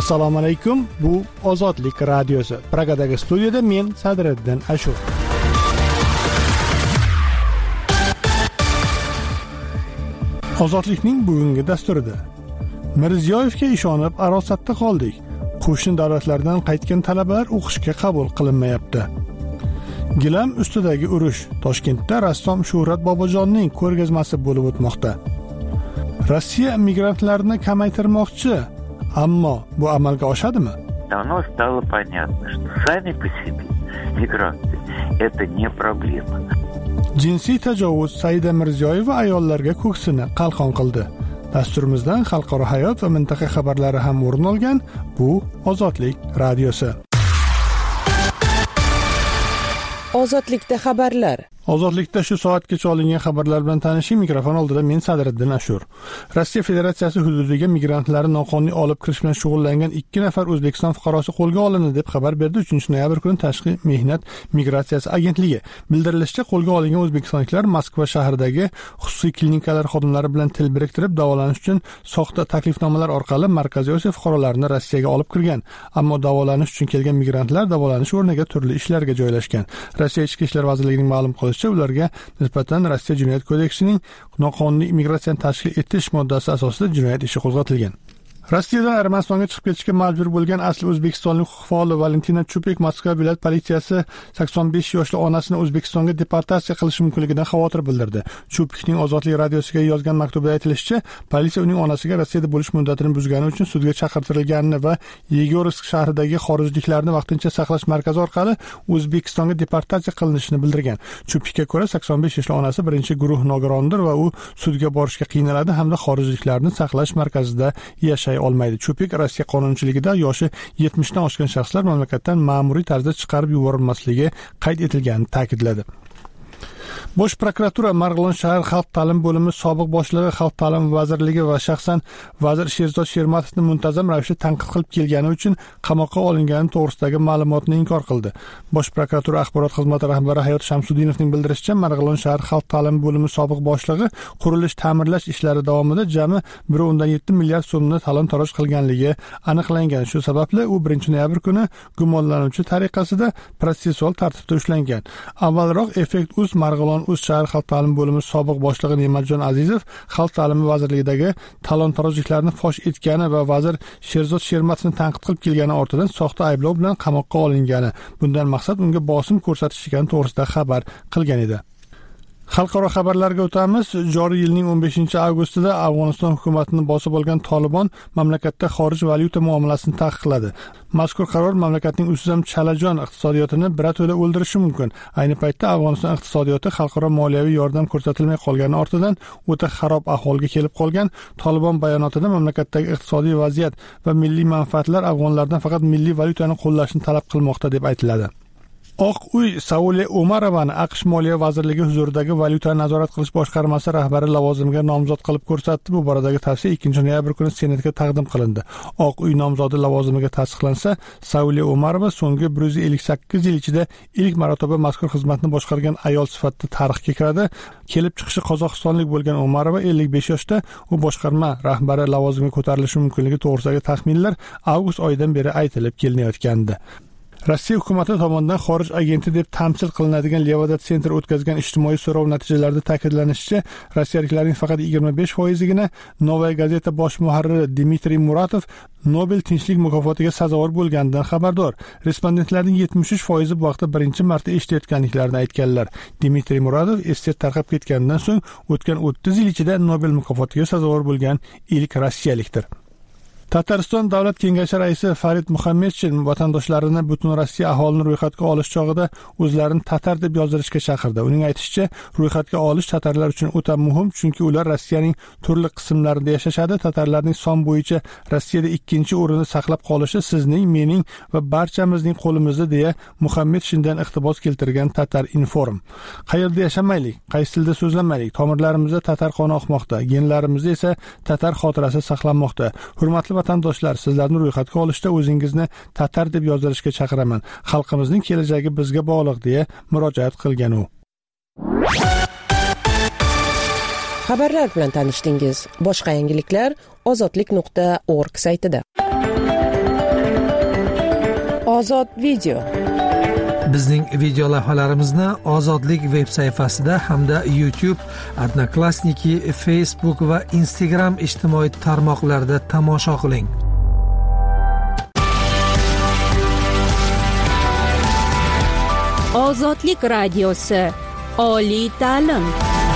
Assalomu alaykum. Bu Ozodlik radiosi. Pragadagi studiyada men Sadriddin Ashur. Ozodlikning bugungi dasturida Mirziyoyevga ishonib arosatda qoldik. Qo'shni davlatlardan qaytgan talabalar o'qishga qabul qilinmayapti. Gilam ustidagi urush. Toshkentda rassom Shuhrat Bobojonning ko'rgazmasi bo'lib o'tmoqda. Rossiya migrantlarni kamaytirmoqchi, ammo bu amalga oshadimi? Давно стало понятно, что сами по себе мигранты – это не проблема. Jinsiy tajovuz Saida Mirziyoyeva ayollarga ko'ksini qalqon qildi. Dasturimizdan xalqaro hayot va mintaqa xabarlari ham o'rin olgan. Bu Ozodlik radiosi. Ozodlikda xabarlar. Ozodlikda shu soatgacha olingan xabarlar bilan tanishing. Mikrofon oldida men Sadriddin Ashur. Rossiya Federatsiyasi hududiga migrantlarni noqonuniy olib kirish bilan shug'ullangan 2 nafar O'zbekiston fuqarosi qo'lga olindi deb xabar berdi 3-noyabr kuni Tashqi mehnat migratsiyasi agentligi. Bildirilishicha, qo'lga olingan o'zbekistonliklar Moskva shahridagi xususiy klinikalar xodimlari bilan til biriktirib davolanish uchun soxta taklifnomalar orqali Markaziy Osiyo fuqarolarini Rossiyaga olib kirgan. Ammo davolanish uchun kelgan migrantlar davolanish o'rniga turli ishlarga joylashgan. Rossiya Ichki ishlar vazirligining ma'lum qilishicha, ularga nisbatan Rossiya Jinoyat kodeksining noqonuniy migratsiyani tashkil etish moddasi asosida jinoyat ishi qo'zg'atilgan. Rossiyadan Armanistonga chiqib ketishga majbur bo'lgan asli o'zbekistonlik huquq faoli Valentina Chupik Moskva viloyat politsiyasi 85 yoshli onasini O'zbekistonga deportatsiya qilishi mumkinligidan xavotir bildirdi. Chupikning Ozodlik radiosiga yozgan maktubida aytilishicha, politsiya uning onasiga Rossiyada bo'lish muddatini buzgani uchun sudga chaqirtirilganini va Yegorsk shahridagi xorijliklarni vaqtincha saqlash markazi orqali O'zbekistonga deportatsiya qilinishini bildirgan. Chupikga ko'ra, 85 yoshli onasi birinchi guruh nogirondir va u sudga borishga qiynaladi hamda xorijliklarni saqlash markazida yashaydi. olmaydi. Chupik Rossiya qonunchiligida yoshi 70 dan oshgan shaxslar mamlakatdan ma'muriy tarzda chiqarib yuborilmasligi qayd etilganini ta'kidladi. Bosh prokuratura Marg'ilon shahar xalq ta'lim bo'limi sobiq boshlig'i Xalq ta'limi vazirligi va shaxsan vazir Sherzod Shermatovni muntazam ravishda tanqid qilib kelgani uchun qamoqqa olingani to'g'risidagi ma'lumotni inkor qildi. Bosh prokuratura axborot xizmati rahbari Hayot Shamsuddinovning bildirishicha, Marg'ilon shahar xalq ta'limi bo'limi sobiq boshlig'i qurilish ta'mirlash ishlari davomida jami 1.7 milliard so'mni talon-taroj qilganligi aniqlangan. Shu sababli u 1-noyabr kuni gumonlanuvchi tariqasida protsessual tartibda ushlangan. Avvalroq Effekt.uz Marg'ilon shahar xalq ta'limi bo'limi sobiq boshlig'i Ne'matjon Azizov xalq ta'limi vazirligidagi talon-tarojliklarni fosh etgani va vazir Sherzod Shermatovni tanqid qilib kelgani ortidan soxta ayblov bilan qamoqqa olingani, bundan maqsad unga bosim ko'rsatish ekani to'g'risida xabar qilgan edi. Xalqaro xabarlarga o'tamiz. Joriy yilning 15-avgustida Afg'oniston hukumatini bosib olgan Tolibon mamlakatda xorij valyuta muomalasini taqiqladi. Mazkur qaror mamlakatning ustidan chalajon iqtisodiyotini birato'la o'ldirishi mumkin. Ayni paytda Afg'oniston iqtisodiyoti xalqaro moliyaviy yordam ko'rsatilmay qolgani ortidan o'ta xarob ahvolga kelib qolgan. Tolibon bayonotida mamlakatdagi iqtisodiy vaziyat va milliy manfaatlar afg'onlardan faqat milliy valyutani qo'llashni talab qilmoqda deb aytiladi. Oq uy Saule Umarovani AQSh Moliya vazirligi huzuridagi valyutani nazorat qilish boshqarmasi rahbari lavozimiga nomzod qilib ko'rsatdi. Bu boradagi tavsiya 2-noyabr kuni Senatga taqdim qilindi. Oq uy nomzodi lavozimiga tasdiqlansa, Saule Umarova so'nggi 158 yil ichida ilk marotaba mazkur xizmatni boshqargan ayol sifatida tarixga kiradi. Kelib chiqishi qozog'istonlik bo'lgan Umarova 55 yoshda. U boshqarma rahbari lavozimiga ko'tarilishi mumkinligi to'g'risidagi taxminlar avgust oyidan beri aytilib kelinayotgandi. Rossiya hukumati tomonidan xorij agenti deb tamsil qilinadigan Levodat Center o'tkazgan ijtimoiy so'rov natijalarida ta'kidlanishicha, rossiyaliklarning faqat 25%gina Novaya gazeta bosh muharriri Dmitriy Muratov Nobel tinchlik mukofotiga sazovor bo'lganidan xabardor. Respondentlarning 73% bu vaqtda birinchi marta eshitayotganliklarini aytganlar. Dmitriy Muratov estet tarqab ketganidan so'ng o'tgan 30 yil ichida Nobel mukofotiga sazovor bo'lgan ilk rossiyalikdir. Tatariston davlat kengashi raisi Farid Muhammedshin vatandoshlarini butun Rossiya aholini ro'yxatga olish chog'ida o'zlarini tatar deb yozdirishga chaqirdi. Uning aytishicha, ro'yxatga olish tatarlar uchun o'ta muhim, chunki ular Rossiyaning turli qismlarida yashashadi. Tatarlarning son bo'yicha Rossiyada 2-o'rinni saqlab qolishi sizning, mening va barchamizning qo'limizda, deya Muhammedshindan iqtibos keltirgan Tatar Inform. Qayerda yashamaylik, qaysi tilda so'zlamaylik, tomirlarimizda tatar qoni oqmoqda, genlarimizda esa tatar xotirasi saqlanmoqda. Hurmatli vatandoshlar, sizlarni ro'yxatga olishda o'zingizni tatar deb yozdirishga chaqiraman. Xalqimizning kelajagi bizga bog'liq, deya murojaat qilgan u. Xabarlar bilan tanishdingiz. Boshqa yangiliklar ozodlik.org saytida. Ozod video. Bizning video lavhalarimizni Ozodlik veb sayfasida hamda YouTube, Odnoklassniki, Facebook va Instagram ijtimoiy tarmoqlarida tomosha qiling. Ozodlik radiosi. Oliy ta'lim.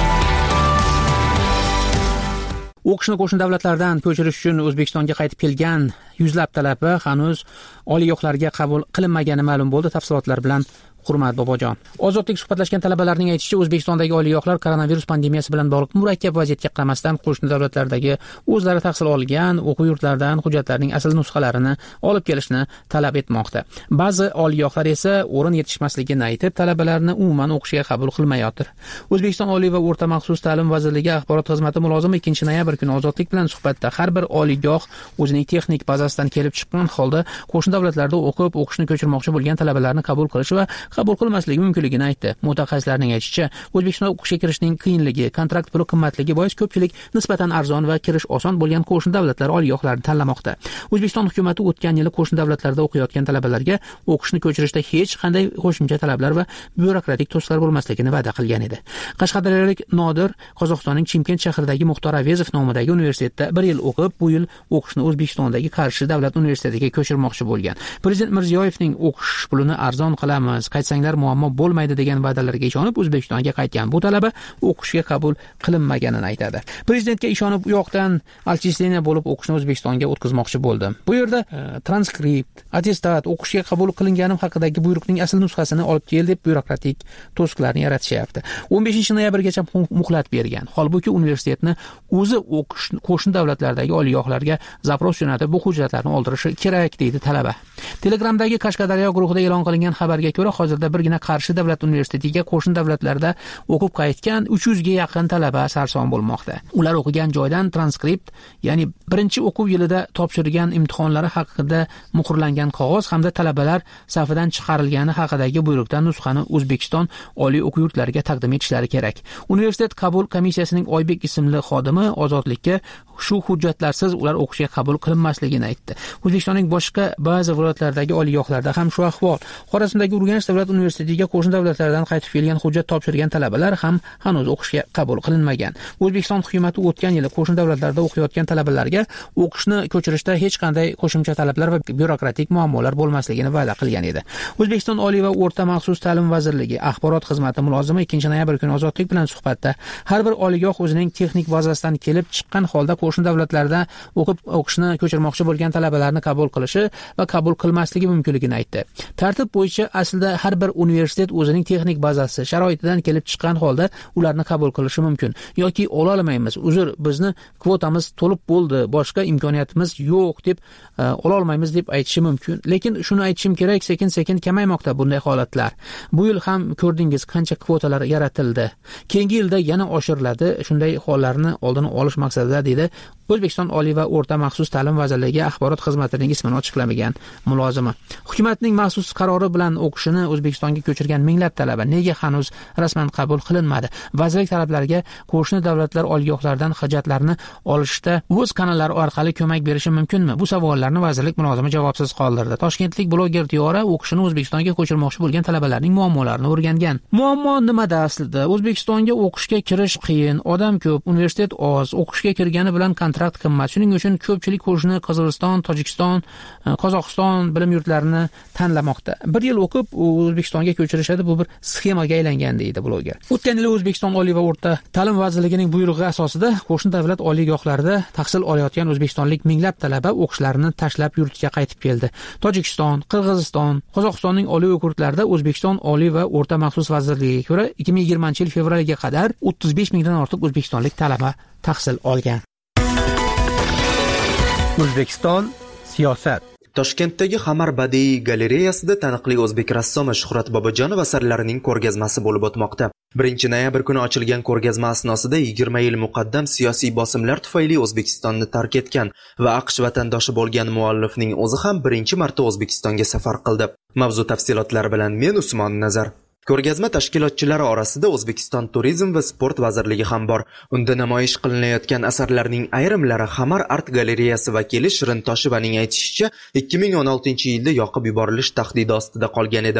O'qishni qo'shni davlatlardan ko'chirish uchun O'zbekistonga qaytib kelgan yuzlab talaba hanuz oliygohlarga qabul qilinmagani ma'lum bo'ldi. Tafsilotlar bilan Hurmat Bobojon. Ozodlik suhbatlashgan talabalarning aytishicha, O'zbekistondagi oliygohlar koronavirus pandemiyasi bilan bog'liq murakkab vaziyatga qaramasdan qo'shni davlatlardagi o'zlari tahsil olgan o'quv yurtlaridan hujjatlarning asl nusxalarini olib kelishni talab etmoqda. Ba'zi oliygohlar esa o'rin yetishmasligini aytib, talabalarni umuman o'qishga qabul qilmayotir. O'zbekiston Oliy va o'rta maxsus ta'lim vazirligi axborot xizmati mulozimi 2-noyabr kuni Ozodlik bilan suhbatda har bir oliygoh o'zining texnik bazasidan kelib chiqqan holda qo'shni davlatlarda o'qib, o'qishni ko'chirmoqchi bo'lgan talabalarni qabul qilish va qabul qilmasligi mumkinligini aytdi. Mutaxassislarning aytishicha, O'zbekistonda o'qishga kirishning qiyinligi, kontrakt puli qimmatligi bois ko'pchilik nisbatan arzon va kirish oson bo'lgan qo'shni davlatlar oliygohlarini tanlamoqda. O'zbekiston hukumatı o'tgan yili qo'shni davlatlarda o'qiyotgan talabalarga o'qishni ko'chirishda hech qanday qo'shimcha talablar va byurokratik to'siqlar bo'lmasligini va'da qilgan edi. Qashqadaryolik Nodir Qozog'istonning Chimkent shahridagi Muxtor Avezov nomidagi universitetda 1 yil o'qib, bu yil o'qishni O'zbekistondagi Qarshi davlat universitetiga ko'chirmoqchi bo'lgan. Prezident Mirziyoyevning o'qish pulini arzon qilamiz, qaytsanglar muammo bo'lmaydi degan va'dalarga ishonib O'zbekistonga qaytgan bu talaba o'qishga qabul qilinmaganini aytadi. Prezidentga ishonib u yoqdan отчисление bo'lib o'qishni O'zbekistonga o'tkazmoqchi bo'ldim. Bu yerda transkript, attestat, o'qishga qabul qilinganim haqidagi buyruqning asl nusxasini olib kel deb byurokratik to'siqlarni yaratishyapti. 15-noyabrgacha muhlat bergan. Holbuki universitetni o'zi qo'shni davlatlardagi oliygohlarga zapros jo'natib bu hujjatlarni oldirishi kerak deydi talaba. Telegramdagi Qashqadaryo guruhida e'lon qilingan xabarga ko'ra, hozirda birgina Qarshi davlat universitetiga qo'shni davlatlarda o'qib qaytgan 300 ga yaqin talaba sarson bo'lmoqda. Ular o'qigan joydan transkript, ya'ni birinchi o'quv yilida topshirgan imtihonlari haqida muhrlangan qog'oz hamda talabalar safidan chiqarilgani haqidagi buyruqdan nusxani O'zbekiston oliy o'quv yurtlariga taqdim etishlari kerak. Universitet qabul komissiyasining Oybek ismli xodimi Ozodlikka shu hujjatlarsiz ular o'qishga qabul qilinmasligini aytdi. O'zbekistonning boshqa ba'zi viloyatlaridagi oliygohlarda ham shu ahvol. Xorazmdagi Urganch davlat universitetiga qo'shni davlatlardan qaytib kelgan hujjat topshirgan talabalar ham hanuz o'qishga qabul qilinmagan. O'zbekiston hukumatı o'tgan yili qo'shni davlatlarda o'qiyotgan talabalarga o'qishni ko'chirishda hech qanday qo'shimcha talablar va byurokratik muammolar bo'lmasligini va'da qilgan edi. O'zbekiston Oliy va o'rta maxsus ta'lim vazirligi axborot xizmati mulozimi 2-noyabr kuni Ozodlik bilan suhbatda har bir oliygoh o'zining texnik bazasidan kelib chiqqan holda qo'shni davlatlarda o'qishni ko'chirmoqchi bo'lgan talabalarni qabul qilishi va qabul qilmasligi mumkinligini aytdi. Tartib bo'yicha aslida har bir universitet o'zining texnik bazasi sharoitidan kelib chiqqan holda ularni qabul qilishi mumkin yoki ola olmaymiz, uzr, bizni kvotamiz to'lib bo'ldi, boshqa imkoniyatimiz yo'q deb ola olmaymiz deb aytishi mumkin. Lekin shuni aytishim kerak, sekin-sekin kamaymoqda bunday holatlar. Bu yil ham ko'rdingiz qancha kvotalar yaratildi. Keyingi yilda yana oshiriladi. Shunday hollarni oldini olish maqsadida dedi O'zbekiston Oliy va o'rta maxsus ta'lim vazirligi axborot xizmatining ismini ochiqlamagan mulozimi. Hukumatning maxsus qarori bilan o'qishini O'zbekistonga ko'chirgan minglab talaba nega hanuz rasman qabul qilinmadi? Vazirlik talablariga qo'shni davlatlar oliygohlaridan hujjatlarni olishda o'z kanallari orqali ko'mak berishi mumkinmi? Bu savollarni vazirlik mulozimi javobsiz qoldirdi. Toshkentlik bloger Diyora o'qishini O'zbekistonga ko'chirmoqchi bo'lgan talabalarning muammolarini o'rgangan. Muammo nimada aslida? O'zbekistonga o'qishga kirish qiyin, odam ko'p, universitet oz, o'qishga kirgani bilan kontrakt qimmat. Shuning uchun ko'pchilik qo'shni Qozog'iston, Tojikiston, Qozog'iston bilim yurtlarini tanlamoqda. 1 yil o'qib O'zbekistonga ko'chirishadi, bu bir sxemaga aylangan deydi bloger. O'tgan yil O'zbekiston Oliy va o'rta ta'lim vazirligining buyrug'i asosida qo'shni davlat oliygohlarida tahsil olayotgan o'zbekistonlik minglab talaba o'qishlarini tashlab yurtiga qaytib keldi. Tojikiston, Qirg'iziston, Qozog'istonning oliy o'quv yurtlarida O'zbekiston Oliy va o'rta maxsus vazirligiga ko'ra 2020-yil fevralga qadar 35 mingdan ortiq o'zbekistonlik talaba tahsil olgan. O'zbekiston siyosat. Toshkentdagi Xamar badiiy galereyasida taniqli o'zbek rassomi Shuhrat Bobojonov asarlarining ko'rgazmasi bo'lib o'tmoqda. 1-noyabr kuni ochilgan ko'rgazma asnosida 20 yil muqaddam siyosiy bosimlar tufayli O'zbekistonni tark etgan va AQSh vatandoshi bo'lgan muallifning o'zi ham birinchi marta O'zbekistonga safar qildi. Mavzu tafsilotlari bilan men Usmon Nazar. Ko'rgazma tashkilotchilari orasida O'zbekiston Turizm va sport vazirligi ham bor. Unda namoyish qilinayotgan asarlarning ayrimlari Xamar art galereyasi vakili Shirin Toshevaning aytishicha, 2016-yilda yoqib yuborilish tahdidi ostida qolgan edi.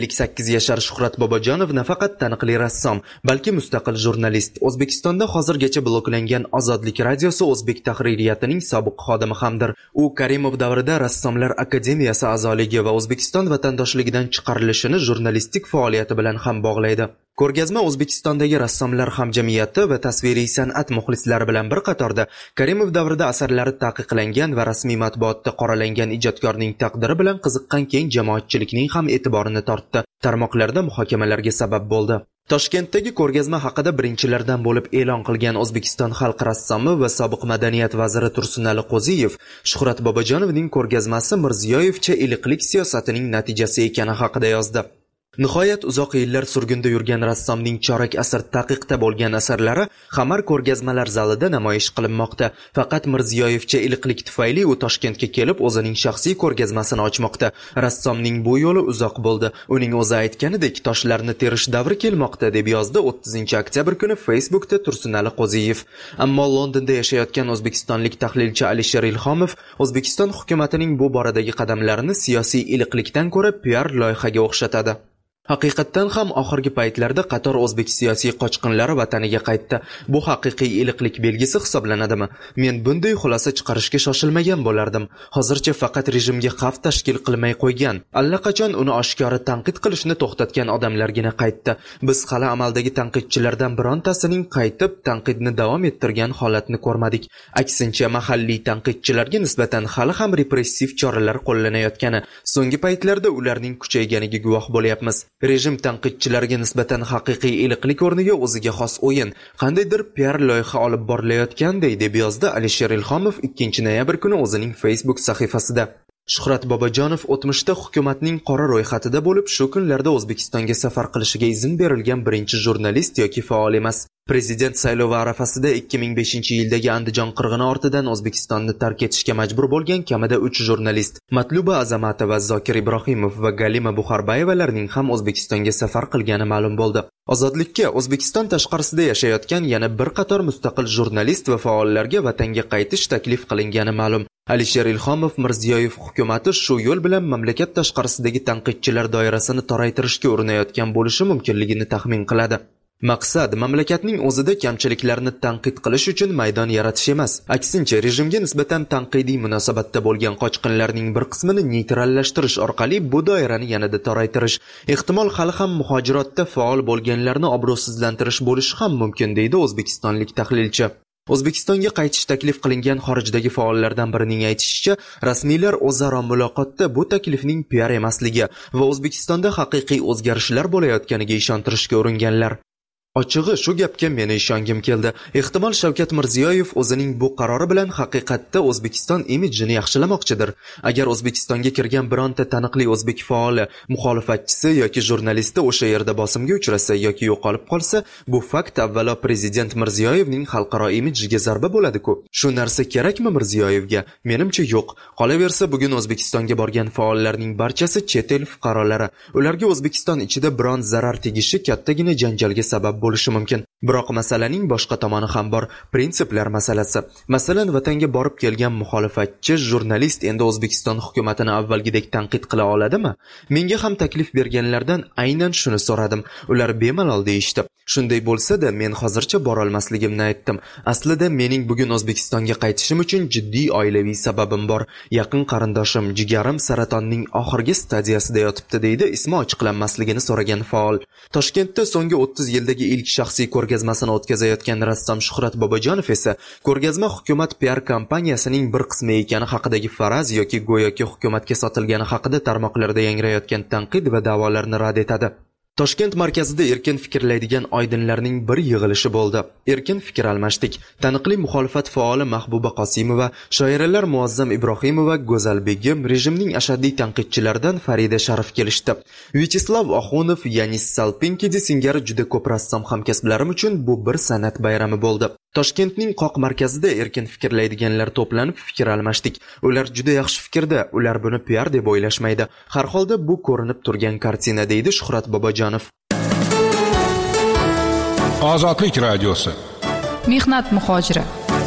58 yashar Shuhrat Bobojonov nafaqat taniqli rassom, balki mustaqil jurnalist. O'zbekistonda hozirgacha bloklangan Ozodlik radiosi o'zbek tahririyatining sobiq xodimi hamdir. U Karimov davrida Rassomlar akademiyasi a'zoligi va O'zbekiston vatandoshligidan chiqarilishini jurnalistik faoliyati bilan ham bog'laydi. Ko'rgazma O'zbekistondagi rassomlar hamjamiyati va tasviriy san'at muxlislari bilan bir qatorda Karimov davrida asarlari taqiqlangan va rasmiy matbuotda qoralangan ijodkorning taqdiri bilan qiziqqan keng jamoatchilikning ham e'tiborini tortdi. Tarmoqlarda muhokamalarga sabab bo'ldi. Toshkentdagi ko'rgazma haqida birinchilardan bo'lib e'lon qilgan O'zbekiston xalq rassomi va sobiq madaniyat vaziri Tursunali Qo'ziyev, Shuhrat Bobojonovning ko'rgazmasi Mirziyoyevcha iliqlik siyosatining natijasi ekani haqida yozdi. Nihoyat uzoq yillar surgunda yurgan rassomning chorak asr taqiqda bo'lgan asarlari Xamar ko'rgazmalar zalida namoyish qilinmoqda. Faqat Mirziyoyevcha iliqlik tufayli u Toshkentga kelib o'zining shaxsiy ko'rgazmasini ochmoqda. Rassomning bu yo'li uzoq bo'ldi. Uning o'zi aytganidek, toshlarni terish davri kelmoqda deb yozdi 30-oktyabr kuni Facebookda Tursunali Qo'ziyev. Ammo Londonda yashayotgan o'zbekistonlik tahlilchi Alisher Ilhomov O'zbekiston hukumatining bu boradagi qadamlarini siyosiy iliqlikdan ko'ra PR loyihaga o'xshatadi. Haqiqatdan ham oxirgi paytlarda qator o'zbek siyosiy qochqinlari vataniga qaytdi. Bu haqiqiy iliqlik belgisi hisoblanadimi? Men bunday xulosa chiqarishga shoshilmagan bo'lardim. Hozircha faqat rejimga xavf tashkil qilmay qo'ygan, allaqachon uni oshkora tanqid qilishni to'xtatgan odamlargina qaytdi. Biz hali amaldagi tanqidchilardan birontasining qaytib tanqidni davom ettirgan holatni ko'rmadik. Aksincha, mahalliy tanqidchilarga nisbatan hali ham repressiv choralar qo'llanayotgani, so'nggi paytlarda ularning kuchayganiga guvoh bo'lyapmiz. Rejim tanqidchilariga nisbatan haqiqiy iliqlik o'rniga o'ziga xos o'yin, qandaydir PR loyiha olib borilayotganday deb yozdi Alisher Ilhomov 2-noyabr kuni o'zining Facebook sahifasida. Shuhrat Bobojonov o'tmishda hukumatning qora ro'yxatida bo'lib, shu kunlarda O'zbekistonga safar qilishiga izn berilgan birinchi jurnalist yoki faol emas. Prezident saylovi arafasida 2005-yildagi Andijon qirg'ini ortidan O'zbekistonni tark etishga majbur bo'lgan kamida 3 jurnalist, Matluba Azamatova, Zokir Ibrohimov va Galima Buxarbayevalarning ham O'zbekistonga safar qilgani ma'lum bo'ldi. Ozodlikka O'zbekiston tashqarisida yashayotgan yana bir qator mustaqil jurnalist va faollarga vatanga qaytish taklif qilingani ma'lum. Alisher Ilhomov Mirziyoyev hukumati shu yo'l bilan mamlakat tashqarisidagi tanqidchilar doirasini toraytirishga urinayotgan bo'lishi mumkinligini taxmin qiladi. Maqsad mamlakatning o'zida kamchiliklarni tanqid qilish uchun maydon yaratish emas. Aksincha, rejimga nisbatan tanqidiy munosabatda bo'lgan qochqinlarning bir qismini neytrallashtirish orqali bu doirani yanada toraytirish, ehtimol hali ham muhojirotda faol bo'lganlarni obro'sizlantirish bo'lishi ham mumkin, deydi o'zbekistonlik tahlilchi. O'zbekistonga qaytish taklif qilingan xorijdagi faollardan birining aytishicha, rasmiylar o'zaro muloqotda bu taklifning PR emasligi va O'zbekistonda haqiqiy o'zgarishlar bo'layotganiga ishontirishga uringanlar. Ochig'i shu gapga meni ishongim keldi. Ehtimol Shavkat Mirziyoyev o'zining bu qarori bilan haqiqatda O'zbekiston imijini yaxshilamoqchidir. Agar O'zbekistonga kirgan bironta taniqli o'zbek faoli, muxolifatchisi yoki jurnalisti o'sha yerda bosimga uchrasa yoki yo'qolib qolsa, bu fakt avvalo prezident Mirziyoyevning xalqaro imijiga zarba bo'ladi-ku. Shu narsa kerakmi Mirziyoyevga? Menimcha yo'q. Qolaversa, bugun O'zbekistonga borgan faollarning barchasi chet el fuqarolari. Ularga O'zbekiston ichida biron zarar tegishi kattagina janjalga sabab bo'lishi mumkin. Biroq masalaning boshqa tomoni ham bor, prinsiplar masalasi. Masalan, vatanga borib kelgan muxolifatchi jurnalist endi O'zbekiston hukumatini avvalgidek tanqid qila oladimi? Menga ham taklif berganlardan aynan shuni so'radim. Ular bemalol deyishdi. Shunday bo'lsa-da, men hozircha bora olmasligimni aytdim. Aslida mening bugun O'zbekistonga qaytishim uchun jiddiy oilaviy sababim bor. Yaqin qarindoshim, jigarim saratonning oxirgi stadiyasida yotibdi, deydi ismi ochiqlanmasligini so'ragan faol. Toshkentda so'nggi 30 yildagi ilk shaxsiy ko'rgazmasini o'tkazayotgan rassom Shuhrat Bobojonov esa ko'rgazma hukumat PR kompaniyasining bir qismi ekani haqidagi faraz yoki go'yoki hukumatga sotilgani haqida tarmoqlarda yangrayotgan tanqid va da'volarni rad etadi. Toshkent markazida erkin fikrlaydigan oydinlarning bir yig'ilishi bo'ldi. Erkin fikr almashdik. Taniqli muxolifat faoli Mahbuba Qosimova, shoiralar Muazzam Ibrohimova, Go'zal Begim, rejimning ashaddiy tanqidchilaridan Farida Sharif kelishdi. Vyacheslav Oxunov, Yanis Salpinkidi singari juda ko'p rassom hamkasblarim uchun bu bir san'at bayrami bo'ldi. Toshkentning qoq markazida erkin fikrlaydiganlar to'planib fikr almashdik. Ular juda yaxshi fikrda, ular buni PR deb o'ylashmaydi. Har holda bu ko'rinib turgan kartina, deydi Shuhrat Bobojonov. Ozodlik radiosi. Mehnat muhojiri.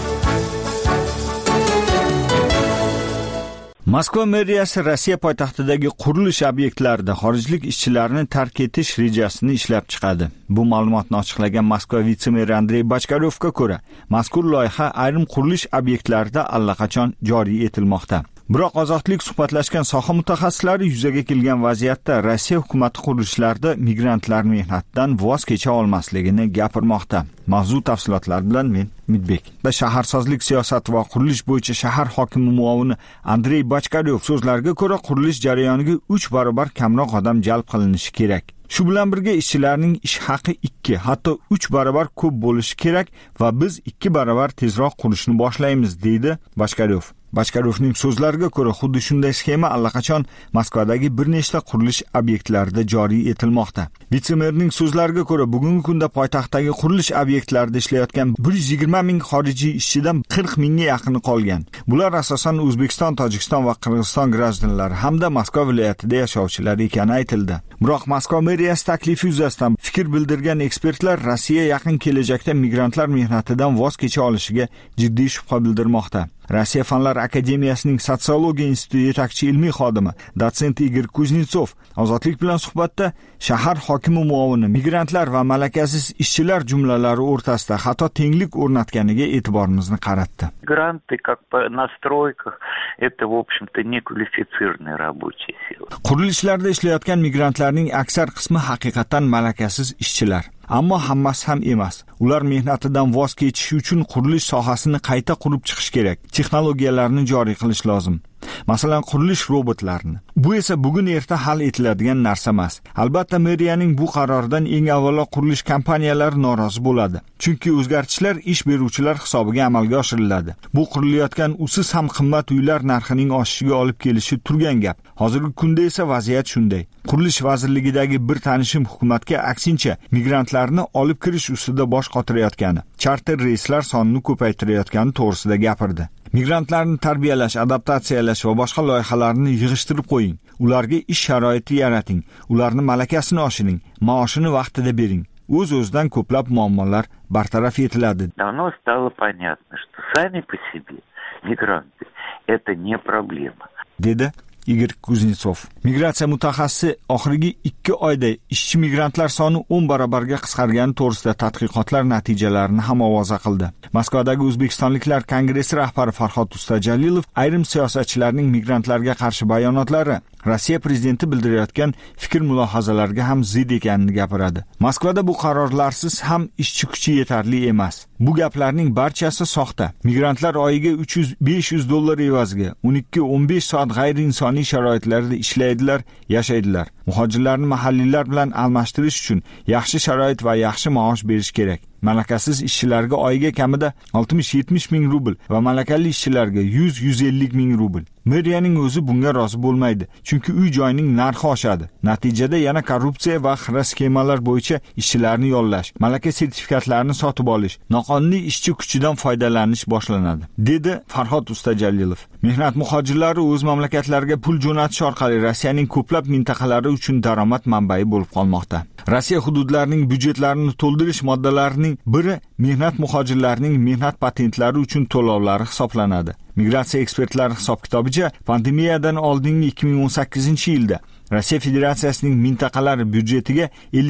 Moskva meriyasi Rossiya poytaxtidagi qurilish obyektlarida xorijlik ishchilarni tark etish rejasini ishlab chiqadi. Bu ma'lumotni ochiqlagan Moskva vitse-meri Andrey Bachkaryovga ko'ra, mazkur loyiha ayrim qurilish obyektlarida allaqachon joriy etilmoqda. Biroq ozodlik suhbatlashgan soha mutaxassislari yuzaga kelgan vaziyatda Rossiya hukumati qurilishlarda migrantlar mehnatidan voz kecha olmasligini gapirmoqda. Mavzu tafsilotlari bilan men Midbek. Shaharsozlik siyosati va qurilish bo'yicha shahar hokimi muovini Andrey Bachkaryov so'zlariga ko'ra, qurilish jarayoniga 3 barobar kamroq odam jalb qilinishi kerak. Shu bilan birga ishchilarning ish haqi 2, hatto 3 barobar ko'p bo'lishi kerak va biz 2 barobar tezroq qurishni boshlaymiz, deydi Bachkaryov. Bachkaryovning so'zlariga ko'ra, xuddi shunday sxema allaqachon Moskvadagi bir nechta qurilish obyektlarida joriy etilmoqda. Vitsemerning so'zlariga ko'ra, bugungi kunda poytaxtdagi qurilish obyektlarida ishlayotgan 120 ming xorijiy ishchidan 40 mingga yaqini qolgan. Bular asosan O'zbekiston, Tojikiston va Qirg'iziston grajdanlari hamda Moskva viloyatida yashovchilar ekani aytildi. Biroq Moskva meriyasi taklifi yuzasidan fikr bildirgan ekspertlar Rossiya yaqin kelajakda migrantlar mehnatidan voz kecha olishiga jiddiy shubha bildirmoqda. Rossiya Fanlar akademiyasining sotsiologiya instituti yetakchi ilmiy xodimi dotsent Igor Kuznetsov ozodlik bilan suhbatda shahar hokimi muovini migrantlar va malakasiz ishchilar jumlalari o'rtasida xato tenglik o'rnatganiga e'tiborimizni qaratdi. Migranты, как по настройках, это, в общем-то, неквалифицированная рабочая сила. Qurilishlarda ishlayotgan migrantlarning aksar qismi haqiqatan malakasiz ishchilar. Ammo hammasi ham emas. Ular mehnatidan voz kechish uchun qurilish sohasini qayta qurib chiqish kerak. Texnologiyalarni joriy qilish lozim. Masalan, qurilish robotlarini. Bu esa bugun erta hal etiladigan narsa emas. Albatta, meriyaning bu qaroridan eng avvalo qurilish kompaniyalari norozi bo'ladi. Chunki o'zgartishlar ish beruvchilar hisobiga amalga oshiriladi. Bu qurilayotgan usiz ham qimmat uylar narxining oshishiga olib kelishi turgan gap. Hozirgi kunda esa vaziyat shunday. Qurilish vazirligidagi bir tanishim hukumatga aksincha migrantlarni olib kirish ustida bosh qotirayotgani, charter reyslar sonini ko'paytirayotgani to'g'risida gapirdi. Migrantlarni tarbiyalash, adaptatsiyalash va boshqa loyihalarni yig'ishtirib qo'ying. Ularga ish sharoiti yarating, ularni malakasini oshiring, maoshini vaqtida bering. O'z-o'zidan ko'plab muammolar bartaraf etiladi. Давно стало понятно, что сами по себе мигранты это не проблема. Dedi Igor Kuznetsov. Migratsiya mutaxassisi oxirgi 2 oyda ishchi migrantlar soni 10 barobarga qisqargani to'g'risida tadqiqotlar natijalarini ham ovoza qildi. Moskvadagi O'zbekistonliklar kongressi rahbari Farhod Ustajalilov ayrim siyosatchilarning migrantlarga qarshi bayonotlari Rossiya prezidenti bildirayotgan fikr mulohazalarga ham zid ekanini gapiradi. Moskvada bu qarorlarsiz ham ishchi kuchi yetarli emas. Bu gaplarning barchasi soxta. Migrantlar oyiga 300-500 dollar evaziga 12-15 soat g'ayriinsoniy sharoitlarda ishlaydilar, yashaydilar. Muhojirlarni mahalliylar bilan almashtirish uchun yaxshi sharoit va yaxshi maosh berish kerak. Malakasiz ishchilarga oyiga kamida 60-70 ming rubl va malakali ishchilarga 100-150 ming rubl. Meriyaning o'zi bunga rozi bo'lmaydi, chunki uy joyning narxi oshadi. Natijada yana korrupsiya va xira skemalar bo'yicha ishchilarni yollash, malaka sertifikatlarini sotib olish, noqonuniy ishchi kuchidan foydalanish boshlanadi, dedi Farhod Ustajalilov. Mehnat muhojirlari o'z mamlakatlariga pul jo'natish orqali Rossiyaning ko'plab mintaqalari uchun daromad manbai bo'lib qolmoqda. Rossiya hududlarining byudjetlarini to'ldirish moddalarining biri mehnat muhojirlarining mehnat patentlari uchun to'lovlari hisoblanadi. Migratsiya ekspertlari hisob-kitobicha pandemiyadan oldingi 2018-yilda Rossiya Federatsiyasining mintaqalari byudjetiga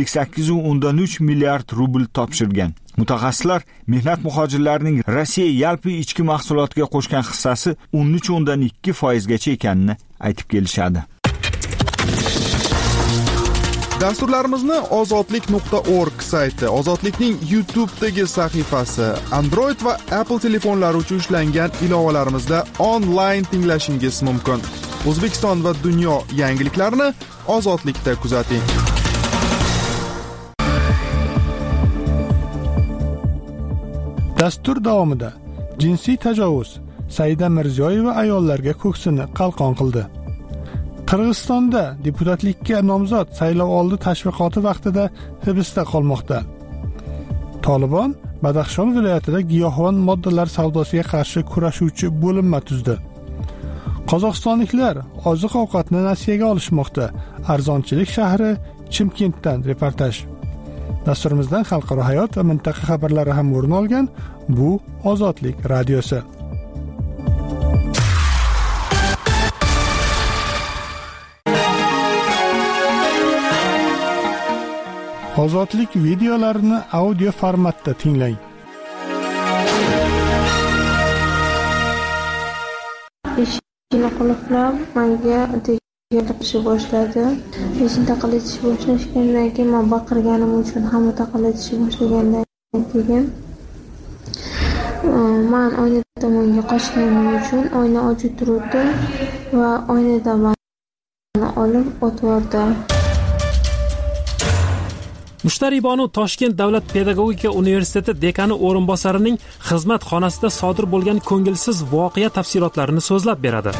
58.3 milliard rubl topshirgan. Mutaxassislar mehnat muhojirlarining Rossiya yalpi ichki mahsulotiga qo'shgan hissasi 13.2% gacha ekanini aytib kelishadi. Dasturlarimizni ozodlik.org sayti, Ozodlikning YouTube'dagi sahifasi, Android va Apple telefonlari uchun ishlangan ilovalarimizda onlayn tinglashingiz mumkin. O'zbekiston va dunyo yangiliklarini Ozodlikda kuzating. Dastur davomida jinsiy tajovuz Saida Mirziyoyeva ayollarga ko'ksini qalqon qildi. Qirg'izistonda deputatlikka nomzod saylovoldi tashviqoti vaqtida hibsda qolmoqda. Tolibon Badaxshon viloyatida giyohvand moddalar savdosiga qarshi kurashuvchi bo'linma tuzdi. Qozog'istonliklar oziq-ovqatni nasiyaga olishmoqda. Arzonchilik shahri Chimkentdan reportaj. Dasturimizdan xalqaro hayot va mintaqa xabarlari ham o'rin olgan. Bu Ozodlik radiosi. Ozodlik videolarini audio formatda tinglang. Eshikni qulflab, menga tegishli boshladi. Eshikni taqillatishni boshlashgandan keyin men baqirganim uchun hamma taqillatishni boshlagandan keyin men oyna tomonga qochganim uchun oyna ochib turdi va oynadan meni olib o'tib. Mushtaribonu Toshkent davlat pedagogika universiteti dekani o'rinbosarining xizmat xonasida sodir bo'lgan ko'ngilsiz voqea tafsilotlarini so'zlab beradi.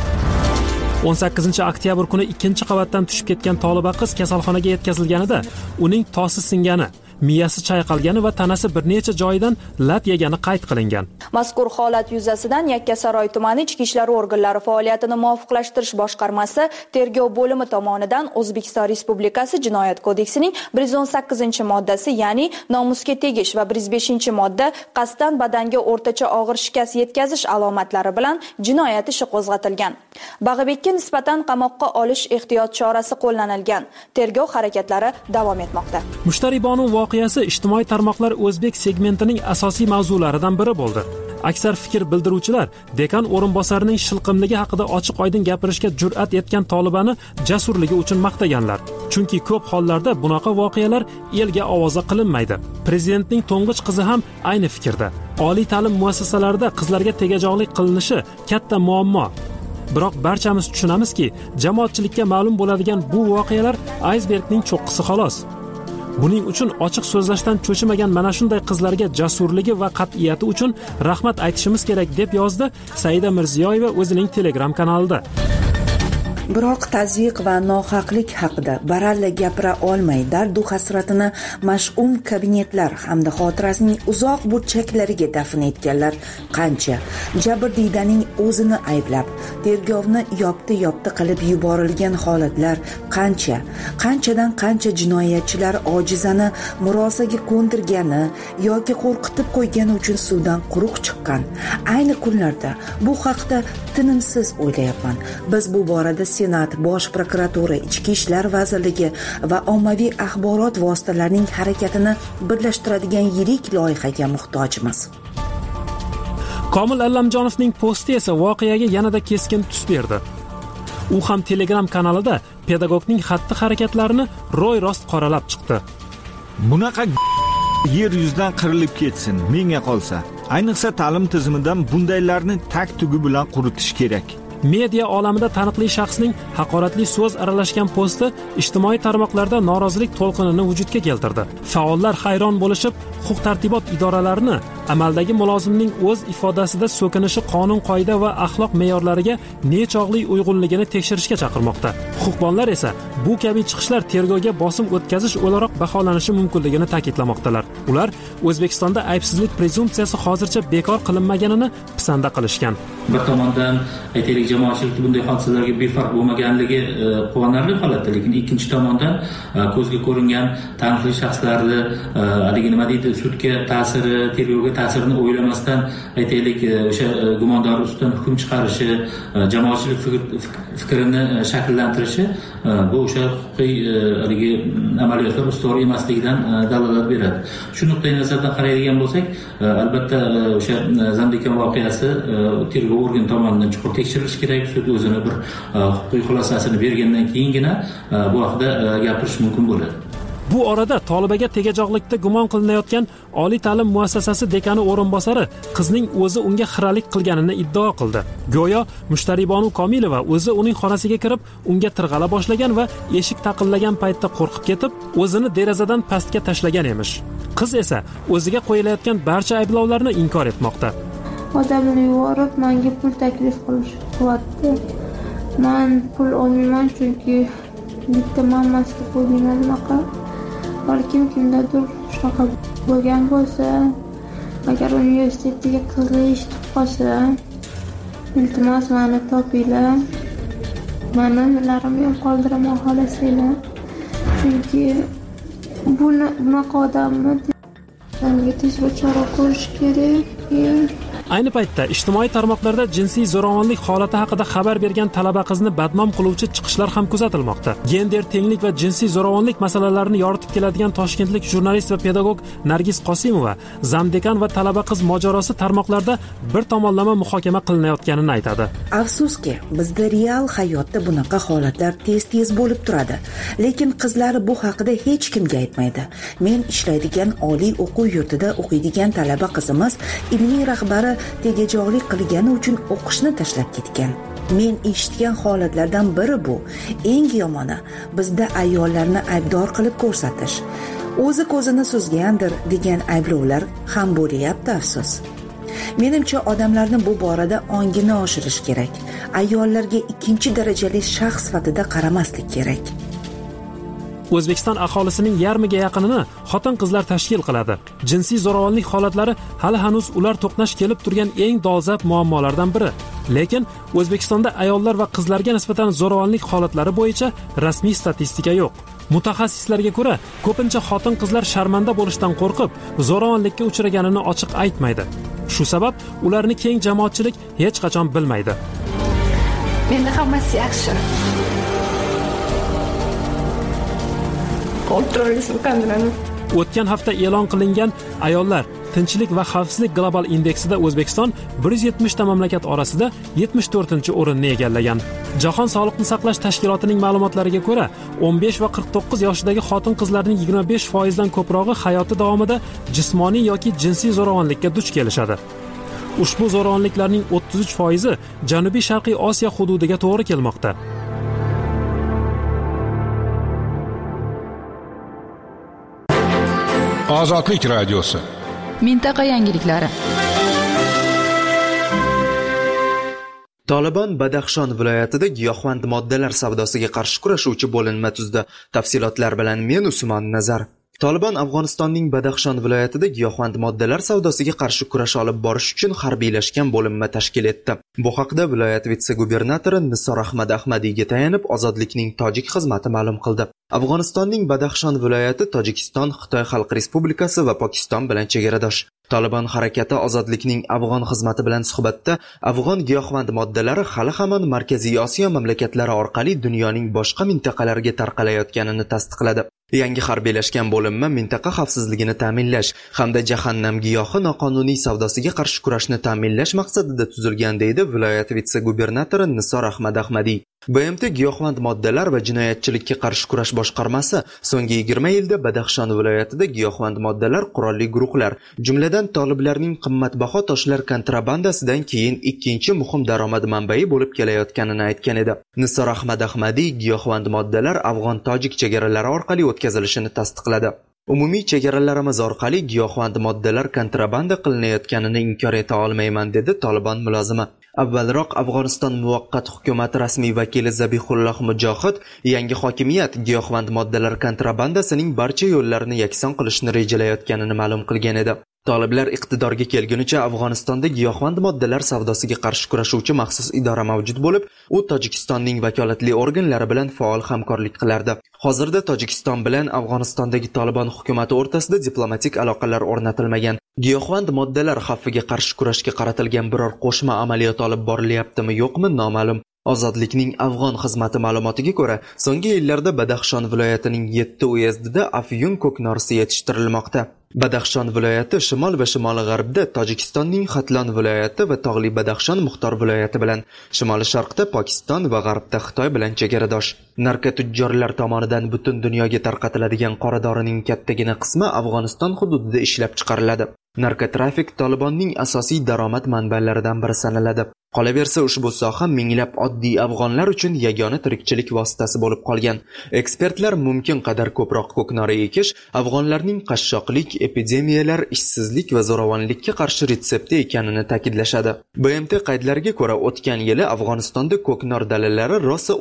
18 oktyabr kuni 2-qavatdan tushib ketgan toliba qiz kasalxonaga yetkazilganida uning tosi singani, miyasi chayqalgani va tanasi bir necha joyidan lat yegani qayd qilingan. Mazkur holat yuzasidan Yakkasaroy tumani Ichki ishlar organlari faoliyatini muvofiqlashtirish boshqarmasi tergov bo'limi tomonidan O'zbekiston Respublikasi Jinoyat kodeksining 118-moddasi, ya'ni nomusga tegish va 105-modda qasddan badanga o'rtacha og'ir shikast yetkazish alomatlari bilan jinoyat ishi qo'zg'atilgan. Bag'ibekka nisbatan qamoqqa olish ehtiyot chorasi qo'llanilgan. Tergov harakatlari davom etmoqda. Mushtaribonu voqeasi ijtimoiy tarmoqlar o'zbek segmentining asosiy mavzularidan biri bo'ldi. Aksar fikr bildiruvchilar dekan o'rinbosarining shilqimligi haqida ochiq-oydin gapirishga jur'at etgan tolibani jasurligi uchun maqtaganlar. Chunki ko'p hollarda bunaqa voqealar elga ovoza qilinmaydi. Prezidentning to'ng'ich qizi ham ayni fikrda. Oliy ta'lim muassasalarida qizlarga tegajog'lik qilinishi katta muammo. Biroq barchamiz tushunamizki, jamoatchilikka ma'lum bo'ladigan bu voqealar aysbergning cho'qqisi xolos. Buning uchun ochiq so'zlashdan cho'chimagan mana shunday qizlarga jasurligi va qat'iyati uchun rahmat aytishimiz kerak, deb yozdi Saida Mirziyoyeva o'zining Telegram kanalida. Biroq tazyiq va nohaqlik haqida baralla gapira olmay, dardu hasratini mash'um kabinetlar hamda xotirasining uzoq burchaklariga dafn etganlar qancha? Jabrdiydaning o'zini ayblab, tergovni yopti qilib yuborilgan holatlar qancha? Qanchadan qancha jinoyatchilar ojizani murosaga ko'ndirgani yoki qo'rqitib qo'ygani uchun suvdan quruq chiqqan. Ayni kunlarda bu haqda tinimsiz o'ylayapman. Biz bu borada Senat, Bosh prokuratura, Ichki ishlar vazirligi va ommaviy axborot vositalarining harakatini birlashtiradigan yirik loyihaga muhtojmiz. Komil Allamjonovning posti esa voqeaga yanada keskin tus berdi. U ham Telegram kanalida pedagogning xatti-harakatlarini ro'y-rost qoralab chiqdi. Bunaqa yer yuzidan qirilib ketsin, menga qolsa. Ayniqsa ta'lim tizimidan bundaylarni tag-tugi bilan quritish kerak. Media olamida taniqli shaxsning haqoratli so'z aralashgan posti ijtimoiy tarmoqlarda norozilik to'lqinini vujudga keltirdi. Faollar hayron bo'lishib, huquq-tartibot idoralarini amaldagi mulozimning o'z ifodasida so'kinishi qonun-qoida va axloq me'yorlariga nechog'li uyg'unligini tekshirishga chaqirmoqda. Huquqbonlar esa bu kabi chiqishlar tergovga bosim o'tkazish o'laroq baholanishi mumkinligini ta'kidlamoqdalar. Ular O'zbekistonda aybsizlik prezumpsiyasi hozircha bekor qilinmaganini pisanda qilishgan. Bir tomondan aytaylik, jamoatchilik bunday hodisalarga befarq bo'lmaganligi quvonarli holatda, lekin ikkinchi tomondan ko'zga ko'ringan taniqli shaxslarni haligi nima deydi, sudga ta'siri, tergovga ta'sirini o'ylamasdan aytaylik o'sha gumondor ustidan hukm chiqarishi, jamoatchilik fikrini shakllantirishi bu o'sha huquqiy haligi amaliyotlar ustuvor emasligidan dalolat beradi. Shu nuqtai nazardan qaraydigan bo'lsak, albatta o'sha Zandekan voqeasi tergov organi tomonidan chuqur tekshirilishi kerak. Sud o'zini bir huquqiy xulosasini bergandan keyingina bu haqida gapirish mumkin bo'ladi. Bu orada tolibaga tegajog'likda gumon qilinayotgan oliy ta'lim muassasasi dekani o'rinbosari qizning o'zi unga xiralik qilganini iddao qildi. Go'yo Mushtaribonu Komilova o'zi uning xonasiga kirib, unga tirg'ala boshlagan va eshik taqillagan paytda qo'rqib ketib, o'zini derazadan pastga tashlagan emish. Qiz esa o'ziga qo'yilayotgan barcha ayblovlarni inkor etmoqda. Odamni yuborib, menga pul taklif qilyapti. Men pul olmayman, chunki bitta mammasiga qo'ygan unaqa. Balkim kimdadir shunaqa bo'lgan bo'lsa, agar universitetga qizli eshitib qolsa, iltimos meni topinglar. Meni yo'llarimni ham qoldiraman xohlasanglar. Chunki bunaqa odamni tezroq chora ko'rish kerak. Ayni paytda ijtimoiy tarmoqlarda jinsiy zo'ravonlik holati haqida xabar bergan talaba qizni badnom qiluvchi chiqishlar ham kuzatilmoqda. Gender tenglik va jinsiy zo'ravonlik masalalarini yoritib keladigan toshkentlik jurnalist va pedagog Nargiz Qosimova zamdekan va talaba qiz mojarosi tarmoqlarda bir tomonlama muhokama qilinayotganini aytadi. Afsuski, bizda real hayotda bunaqa holatlar tez-tez bo'lib turadi, lekin qizlar bu haqida hech kimga aytmaydi. Men ishlaydigan oliy o'quv yurtida o'qiydigan talaba qizimiz ilmiy rahbari tegajog'lik qilgani uchun o'qishni tashlab ketgan. Men eshitgan holatlardan biri bu. Eng yomoni bizda ayollarni aybdor qilib ko'rsatish, o'zi ko'zini suzgandir degan ayblovlar ham bo'lyapti, afsus. Menimcha odamlarni bu borada ongini oshirish kerak. Ayollarga ikkinchi darajali shaxs sifatida qaramaslik kerak. O'zbekiston aholisining yarmiga yaqinini xotin-qizlar tashkil qiladi. Jinsiy zo'ravonlik holatlari hali hanuz ular to'qnash kelib turgan eng dolzarb muammolardan biri. Lekin O'zbekistonda ayollar va qizlarga nisbatan zo'ravonlik holatlari bo'yicha rasmiy statistika yo'q. Mutaxassislarga ko'ra, ko'pincha xotin-qizlar sharmanda bo'lishdan qo'rqib, zo'ravonlikka uchraganini ochiq aytmaydi. Shu sabab ularni keng jamoatchilik hech qachon bilmaydi. Menda hammasi yaxshi. O'tgan hafta e'lon qilingan ayollar tinchlik va xavfsizlik global indeksida O'zbekiston 170 ta mamlakat orasida 74-o'rinni egallagan. Jahon sog'liqni saqlash tashkilotining ma'lumotlariga ko'ra, 15 va 49 yoshdagi xotin-qizlarning 25% dan ko'prog'i hayoti davomida jismoniy yoki jinsiy zo'ravonlikka duch kelishadi. Ushbu zo'ravonliklarning 33% Janubiy Sharqiy Osiyo hududiga to'g'ri kelmoqda. Ozodlik radiosi. Mintaqa yangiliklari. Tolibon Badaxshon viloyatida giyohvand moddalar savdosiga qarshi kurashuvchi bo'linma tuzdi. Tafsilotlar bilan men Usmon Nazar. Tolibon Afg'onistonning Badaxshon viloyatida giyohvand moddalar savdosiga qarshi kurash olib borish uchun harbiylashgan bo'linma tashkil etdi. Bu haqda viloyat vitse-gubernatori Nisor Ahmad Ahmadiyga tayanib Ozodlikning tojik xizmati ma'lum qildi. Afg'onistonning Badaxshon viloyati Tojikiston, Xitoy Xalq Respublikasi va Pokiston bilan chegaradosh. Tolibon harakati Ozodlikning afg'on xizmati bilan suhbatda afg'on giyohvand moddalari hali hamon Markaziy Osiyo mamlakatlari orqali dunyoning boshqa mintaqalariga tarqalayotganini tasdiqladi. Yangi harbiylashgan bo'linma mintaqa xavfsizligini ta'minlash hamda jahannam giyohi noqonuniy savdosiga qarshi kurashni ta'minlash maqsadida tuzilgan, deydi viloyat vitse-gubernatori Nisor Ahmad Ahmadiy. BMT giyohvand moddalar va jinoyatchilikka qarshi kurash boshqarmasi so'nggi 20 yilda Badaxshon viloyatida giyohvand moddalar, qurolli guruhlar, jumladan toliblarning qimmatbaho toshlar kontrabandasidan keyin ikkinchi muhim daromad manbai bo'lib kelayotganini aytgan edi. Nisor Ahmad Ahmadiy giyohvand moddalar afg'on-tojik chegaralari orqali o'tkazilishini tasdiqladi. Umumiy chegaralarimiz orqali giyohvand moddalar kontrabanda qilinayotganini inkor eta olmayman, dedi Tolibon mulozimi. Avvalroq Afg'oniston muvaqqat hukumati rasmiy vakili Zabihulloh Mujohid yangi hokimiyat giyohvand moddalar kontrabandasining barcha yo'llarini yakson qilishni rejalayotganini ma'lum qilgan edi. Toliblar iqtidorga kelgunicha Afg'onistonda giyohvand moddalar savdosiga qarshi kurashuvchi maxsus idora mavjud bo'lib, u Tojikistonning vakolatli organlari bilan faol hamkorlik qilardi. Hozirda Tojikiston bilan Afg'onistondagi Tolibon hukumati o'rtasida diplomatik aloqalar o'rnatilmagan. Giyohvand moddalar xavfiga qarshi kurashga qaratilgan biror qo'shma amaliyot olib borilyaptimi, yo'qmi noma'lum. Ozodlikning afg'on xizmati ma'lumotiga ko'ra, so'nggi yillarda Badaxshon viloyatining 7 uyezdida afyun ko'knorisi yetishtirilmoqda. Badaxshon viloyati shimol va shimoli-g'arbda Tojikistonning Xatlon viloyati va tog'li Badaxshon Muxtor viloyati bilan, shimoli-sharqda Pokiston va g'arbda Xitoy bilan chegaradosh. Narkotujjorlar tomonidan butun dunyoga tarqatiladigan qora dorining kattagina qismi Afg'oniston hududida ishlab chiqariladi. Narkotrafik Tolibonning asosiy daromad manbalaridan biri sanaladi. Qolaversa, ushbu soha minglab oddiy afg'onlar uchun yagona tirikchilik vositasi bo'lib qolgan. Ekspertlar mumkin qadar ko'proq ko'knori ekish afg'onlarning qashshoqlik, epidemiyalar, ishsizlik va zo'ravonlikka qarshi retsepti ekanini ta'kidlashadi. BMT qaydlariga ko'ra, o'tgan yili Afg'onistonda ko'knor dalalari rosa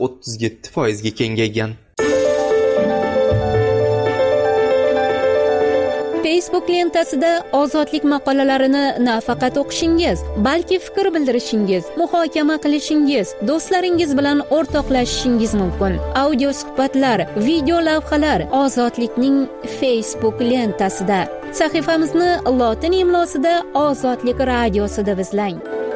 37% ga kengaygan. Facebook lentasida ozodlik maqolalarini nafaqat o'qishingiz, balki fikr bildirishingiz, muhokama qilishingiz, do'stlaringiz bilan o'rtoqlashishingiz mumkin. Audio suhbatlar, video lavhalar Ozodlikning Facebook lentasida. Sahifamizni lotin imlosida Ozodlik radiosi deb izlang.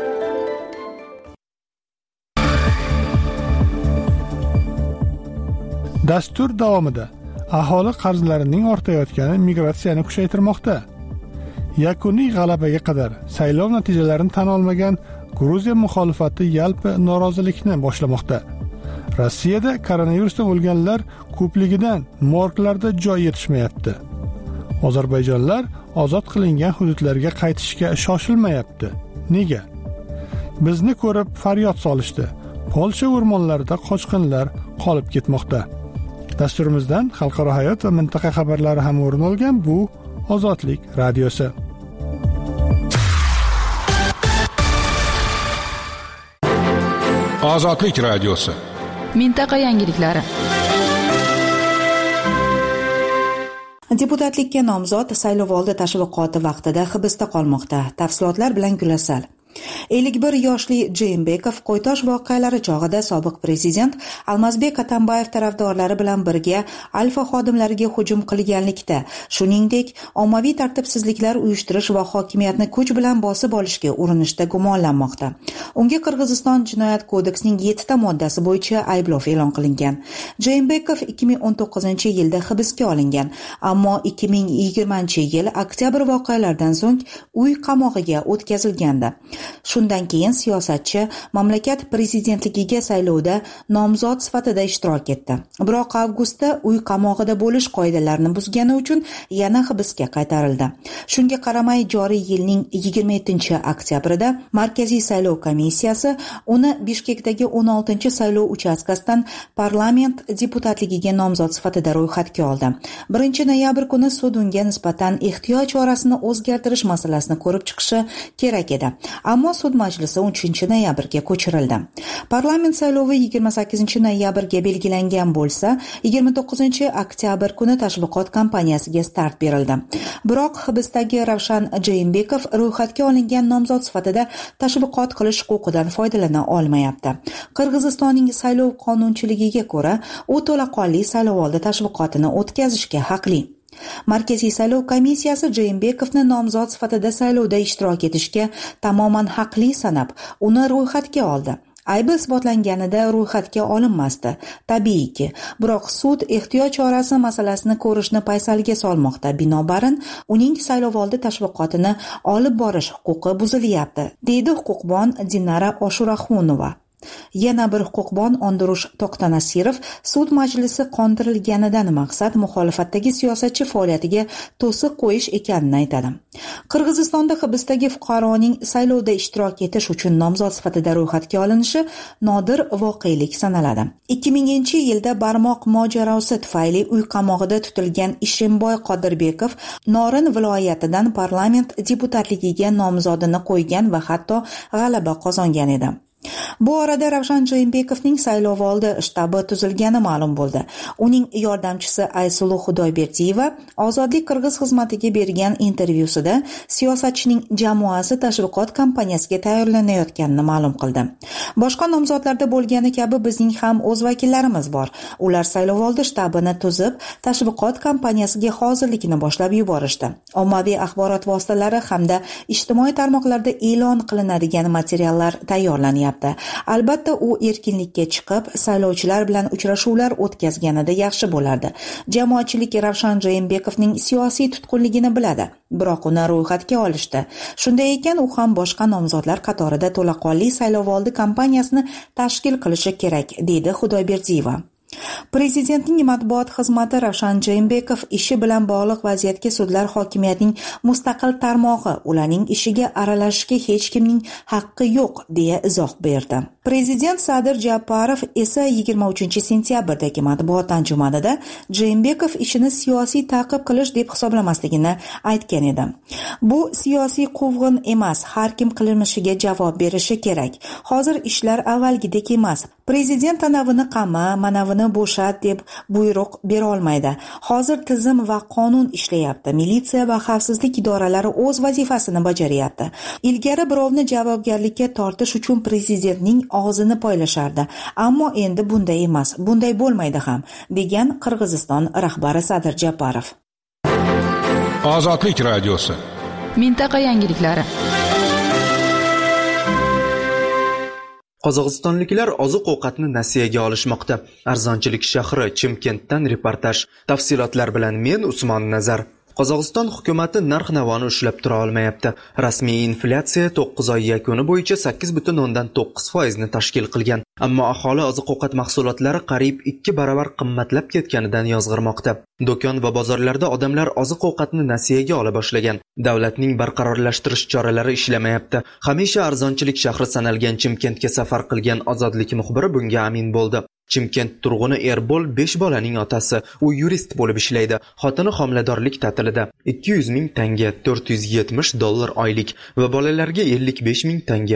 Dastur davomida aholi qarzlarining ortayotgani migratsiyani kuchaytirmoqda. Yakuniy g'alabaga qadar saylov natijalarini tan olmagan Gruziya muxolifati yalpi norozilikni boshlamoqda. Rossiyada koronavirusdan o'lganlar ko'pligidan morglarda joy yetishmayapti. Ozarbayjonlar ozod qilingan hududlarga qaytishga shoshilmayapti. Nega? Bizni ko'rib faryod solishdi. Polsha o'rmonlarida qochqinlar qolib ketmoqda. Dasturimizdan xalqaro hayot va mintaqa xabarlari ham o'rin olgan bu Ozodlik radiosi. Ozodlik radiosi. Mintaqa yangiliklari. Deputatlikka nomzod saylovoldi tashviqoti vaqtida hibsda qolmoqda. Tafsilotlar bilan Gulasal. 51 yoshli Jeymbekov Qo'ytosh voqealari chog'ida sobiq prezident Almazbek Atambayev tarafdorlari bilan birga Alfa xodimlariga hujum qilganlikda, shuningdek, ommaviy tartibsizliklar uyushtirish va hokimiyatni kuch bilan bosib olishga urinishda gumonlanmoqda. Unga Qirg'iziston Jinoyat kodeksining 7 ta moddasi bo'yicha ayblov e'lon qilingan. Jeymbekov 2019-yilda hibsga olingan, ammo 2020-yil oktyabr voqealaridan so'ng uy qamog'iga o'tkazilgandi. Shundan keyin siyosatchi mamlakat prezidentligiga saylovda nomzod sifatida ishtirok etdi. Biroq avgustda uy qamog'ida bo'lish qoidalarini buzgani uchun yana hibsga qaytarildi. Shunga qaramay joriy yilning 27-oktyabrida Markaziy saylov komissiyasi uni Bishkekdagi 16-saylov uchastkasidan parlament deputatligiga nomzod sifatida ro'yxatga oldi. 1-noyabr kuni sud unga nisbatan ehtiyot chorasini o'zgartirish masalasini ko'rib chiqishi kerak edi. Ammo sud majlisi 3-noyabrga ko'chirildi. Parlament saylovi 28-noyabrga belgilangan bo'lsa, 29-oktyabr kuni tashviqot kampaniyasiga start berildi. Biroq hibsdagi Ravshan Jeymbekov ro'yxatga olingan nomzod sifatida tashviqot qilish huquqidan foydalana olmayapti. Qirg'izistonning saylov qonunchiligiga ko'ra, u to'laqonli saylovoldi tashviqotini o'tkazishga haqli. Markaziy saylov komissiyasi Jeymbekovni nomzod sifatida saylovda ishtirok etishga tamoman haqli sanab, uni ro'yxatga oldi. Aybi isbotlanganida ro'yxatga olinmasdi. Tabiiyki, biroq sud ehtiyot chorasi masalasini ko'rishni paysalga solmoqda. Binobarin, uning saylovoldi tashviqotini olib borish huquqi buzilyapti, deydi huquqbon Dinara Oshuraxunova. Yana bir huquqbon Ondurush To'xtanasirov sud majlisi qondirilganidan maqsad muxolifatdagi siyosatchi faoliyatiga to'siq qo'yish ekanini aytadi. Qirg'izistonda hibsdagi fuqaroning saylovda ishtirok etish uchun nomzod sifatida ro'yxatga olinishi nodir voqelik sanaladi. 2000-yilda barmoq mojarosi tufayli uy qamog'ida tutilgan Ishimboy Qodirbekov Norin viloyatidan parlament deputatligiga nomzodini qo'ygan va hatto g'alaba qozongan edi. Bu orada Ravshan Jeymbekovning saylovoldi shtabi tuzilgani ma'lum bo'ldi. Uning yordamchisi Aysulu Xudoyberdiyeva Ozodlik Qirg'iz xizmatiga bergan intervyusida siyosatchining jamoasi tashviqot kampaniyasiga tayyorlanayotganini ma'lum qildi. Boshqa nomzodlarda bo'lgani kabi bizning ham o'z vakillarimiz bor. Ular saylovoldi shtabini tuzib, tashviqot kampaniyasiga hozirlikni boshlab yuborishdi. Ommaviy axborot vositalari hamda ijtimoiy tarmoqlarda e'lon qilinadigan materiallar tayyorlanyapti. Albatta, u erkinlikka chiqib, saylovchilar bilan uchrashuvlar o'tkazganida yaxshi bo'lardi. Jamoatchilik Ravshan Jeymbekovning siyosiy tutqunligini biladi, biroq uni ro'yxatga olishdi. Shunday ekan, u ham boshqa nomzodlar qatorida to'laqonli saylovoldi kampaniyasini tashkil qilishi kerak, deydi Xudoyberdiyeva. Prezidentning matbuot xizmati Ravshan Jeymbekov ishi bilan bog'liq vaziyatga sudlar hokimiyatning mustaqil tarmog'i, ularning ishiga aralashishga hech kimning haqqi yo'q deya izoh berdi. Prezident Sadir Japarov esa 23-sentyabrdagi matbuot anjumanida Jeymbekov ishini siyosiy ta'qib qilish deb hisoblamasligini aytgan edi. Bu siyosiy quvg'in emas, har kim qilmishiga javob berishi kerak. Hozir ishlar avvalgidek emas. Prezident anavini qama, manavini bo'shat deb buyruq bera olmaydi. Hozir tizim va qonun ishlayapti. Militsiya va xavfsizlik idoralari o'z vazifasini bajaryapti. Ilgari birovni javobgarlikka tortish uchun prezidentning og'zini poylashardi. Ammo endi bunday emas, bunday bo'lmaydi ham, degan Qirg'iziston rahbari Sadir Japarov. Ozodlik radiosi. Mintaqa yangiliklari. Qozog'istonliklar oziq-ovqatni nasiyaga olishmoqda. Arzonchilik shahri Chimkentdan reportaj. Tafsilotlar bilan men Usmon Nazar. Qozog'iston hukumatı narx-navoni ushlab tura olmayapti. Rasmiy inflyatsiya 9 oy yakuni bo'yicha 8.9% ni tashkil qilgan. Ammo aholi oziq-ovqat mahsulotlari qariyb 2 barobar qimmatlab ketganidan yozg'irmoqda. Do'kon va bozorlarda odamlar oziq-ovqatni nasiyaga ola boshlagan. Davlatning barqarorlashtirish choralari ishlamayapti. Hamisha arzonchilik shahri sanalgan Chimkentga safar qilgan ozodlik muxbiri bunga amin bo'ldi. Chimkent turg'uni Erbol 5 bolaning otasi. U yurist bo'lib ishlaydi. Xotini homiladorlik ta'tilida. 200 ming tanga, $470 oylik va bolalarga 55 ming tanga,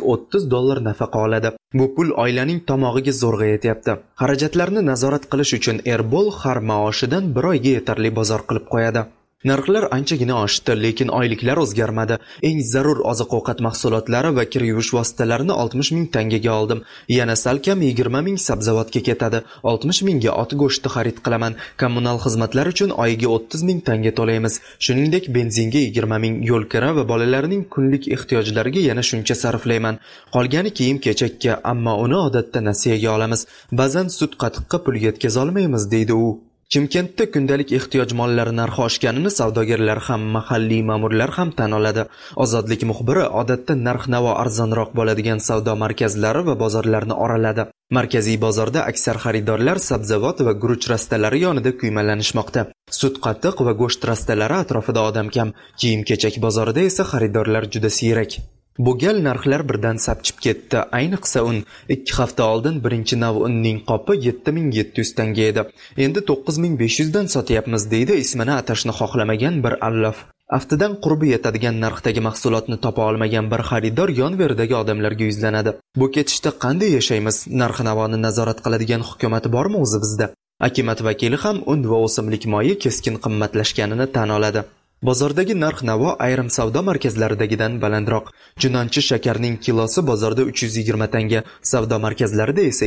$130 nafaqa oladi. Bu pul oilaning tomog'iga zo'rg'a yetyapti. Xarajatlarni nazorat qilish uchun Erbol har maoshidan bir oyga yetarli bozor qilib qo'yadi. Narxlar anchagina oshdi, lekin oyliklar o'zgarmadi. Eng zarur oziq-ovqat mahsulotlari va kir yuvish vositalarini 60 ming tangaga oldim. Yana salkam 20 ming sabzavotga ketadi. 60 mingga ot go'shti xarid qilaman. Kommunal xizmatlar uchun oyiga 30 ming tanga to'laymiz. Shuningdek, benzinga 20 ming, yo'l kira va bolalarning kunlik ehtiyojlariga yana shuncha sarflayman. Qolgani kiyim-kechakka, ammo uni odatda nasiyaga olamiz. Ba'zan sut-qatiqqa pul yetkaza olmaymiz, deydi u. Chimkentda kundalik ehtiyoj mollari narxi oshganini savdogarlar ham, mahalliy ma'murlar ham tan oladi. Ozodlik muxbiri odatda narx-navo arzonroq bo'ladigan savdo markazlari va bozorlarni oraladi. Markaziy bozorda aksar xaridorlar sabzavot va guruch rastalari yonida kuymalanishmoqda. Sut-qatiq va go'sht rastalari atrofida odam kam. Kiyim-kechak bozorida esa xaridorlar juda siyrak. Bu gal narxlar birdan sapchib ketdi. Ayniqsa un. 2 hafta oldin birinchi nav unning qopi 7700 tanga edi. Endi 9500 dan sotyapmiz, deydi ismini atashni xohlamagan bir allof. Aftidan qurbi yetadigan narxdagi mahsulotni topa olmagan bir xaridor yon-veridagi odamlarga yuzlanadi. Bu ketishda qanday yashaymiz? Narx-navoni nazorat qiladigan hukumat bormi o'zi bizda? Akimat vakili ham un va o'simlik moyi keskin qimmatlashganini tan oladi. Bozordagi narx-navo ayrim savdo markazlaridagidan balandroq. Junonchi shakarning kilosi bozorda 320 tanga, savdo markazlarida esa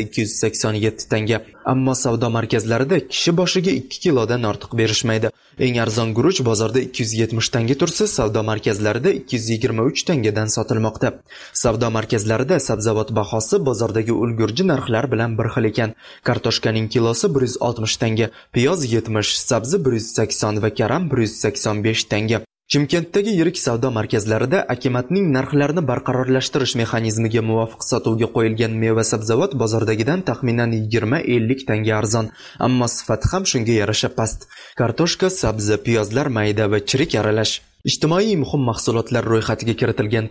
287 tanga. Ammo savdo markazlarida kishi boshiga 2 kilodan ortiq berishmaydi. Eng arzon guruch bozorda 270 tanga tursa, savdo markazlarida 223 tangadan sotilmoqda. Savdo markazlarida sabzavot bahosi bozordagi ulgurji narxlar bilan bir xil ekan. Kartoshkaning kilosi 160 tanga, piyoz 70, sabzi 180 va karam 185 tanga. Chimkentdagi yirik savdo markazlarida akimatning narxlarni barqarorlashtirish mexanizmiga muvofiq sotuvga qo'yilgan meva-sabzavot bozordagidan taxminan 20-50 tanga arzon, ammo sifati ham shunga yarasha past. Kartoshka, sabzi, piyozlar mayda va chirik aralash. Ijtimoiy muhim mahsulotlar ro'yxatiga kiritilgan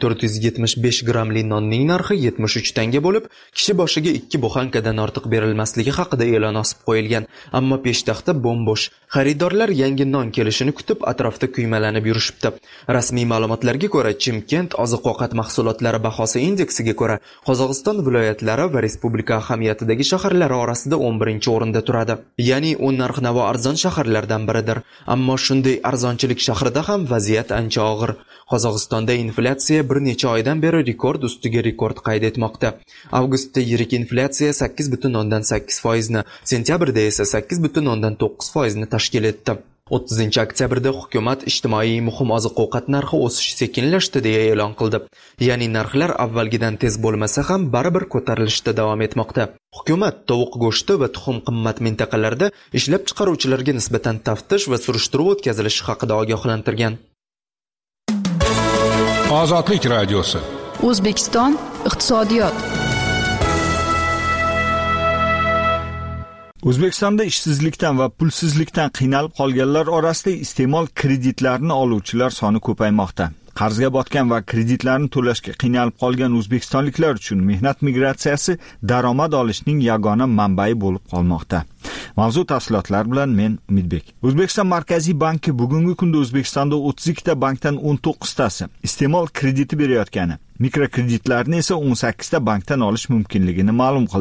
475 grammli nonning narxi 73 tanga bo'lib, kishi boshiga 2 buxankadan ortiq berilmasligi haqida e'lon osib qo'yilgan, ammo peshtaxta bo'm-bo'sh. Xaridorlar yangi non kelishini kutib atrofda kuymalanib yurishibdi. Rasmiy ma'lumotlarga ko'ra, Chimkent oziq-ovqat mahsulotlari bahosi indeksiga ko'ra Qozog'iston viloyatlari va respublika ahamiyatidagi shaharlari orasida 11-o'rinda turadi. Ya'ni u narx-navo arzon shaharlardan biridir. Ammo shunday arzonchilik shahrida ham vaziyat ancha og'ir. Qozog'istonda inflyatsiya bir necha oydan beri rekord ustiga rekord qayd etmoqda. Avgustda yirik inflyatsiya 8.8% ni, sentyabrda esa 8.9% ni tashkil etdi. 30-oktyabrda hukumat ijtimoiy muhim oziq-ovqat narxi o'sishi sekinlashdi deya e'lon qildi. Ya'ni narxlar avvalgidan tez bo'lmasa ham baribir ko'tarilishda davom etmoqda. Hukumat tovuq go'shti va tuxum qimmat mintaqalarida ishlab chiqaruvchilarga nisbatan taftish va surishtiruv o'tkazilishi haqida ogohlantirgan. Ozodlik radiosi. O'zbekiston iqtisodiyot. O'zbekistonda ishsizlikdan va pulsizlikdan qiynalib qolganlar orasida iste'mol kreditlarini oluvchilar soni ko'paymoqda. Qarzga botgan va kreditlarni to'lashga qiynalib qolgan o'zbekistonliklar uchun mehnat migratsiyasi daromad olishning yagona manbai bo'lib qolmoqda. Mavzu tafsilotlar bilan men Umidbek. O'zbekiston Markaziy banki bugungi kunda O'zbekistonda 32 ta bankdan 19 tasi iste'mol krediti berayotgani, mikrokreditlarni esa 18 ta bankdan olish mumkinligini ma'lum qildi.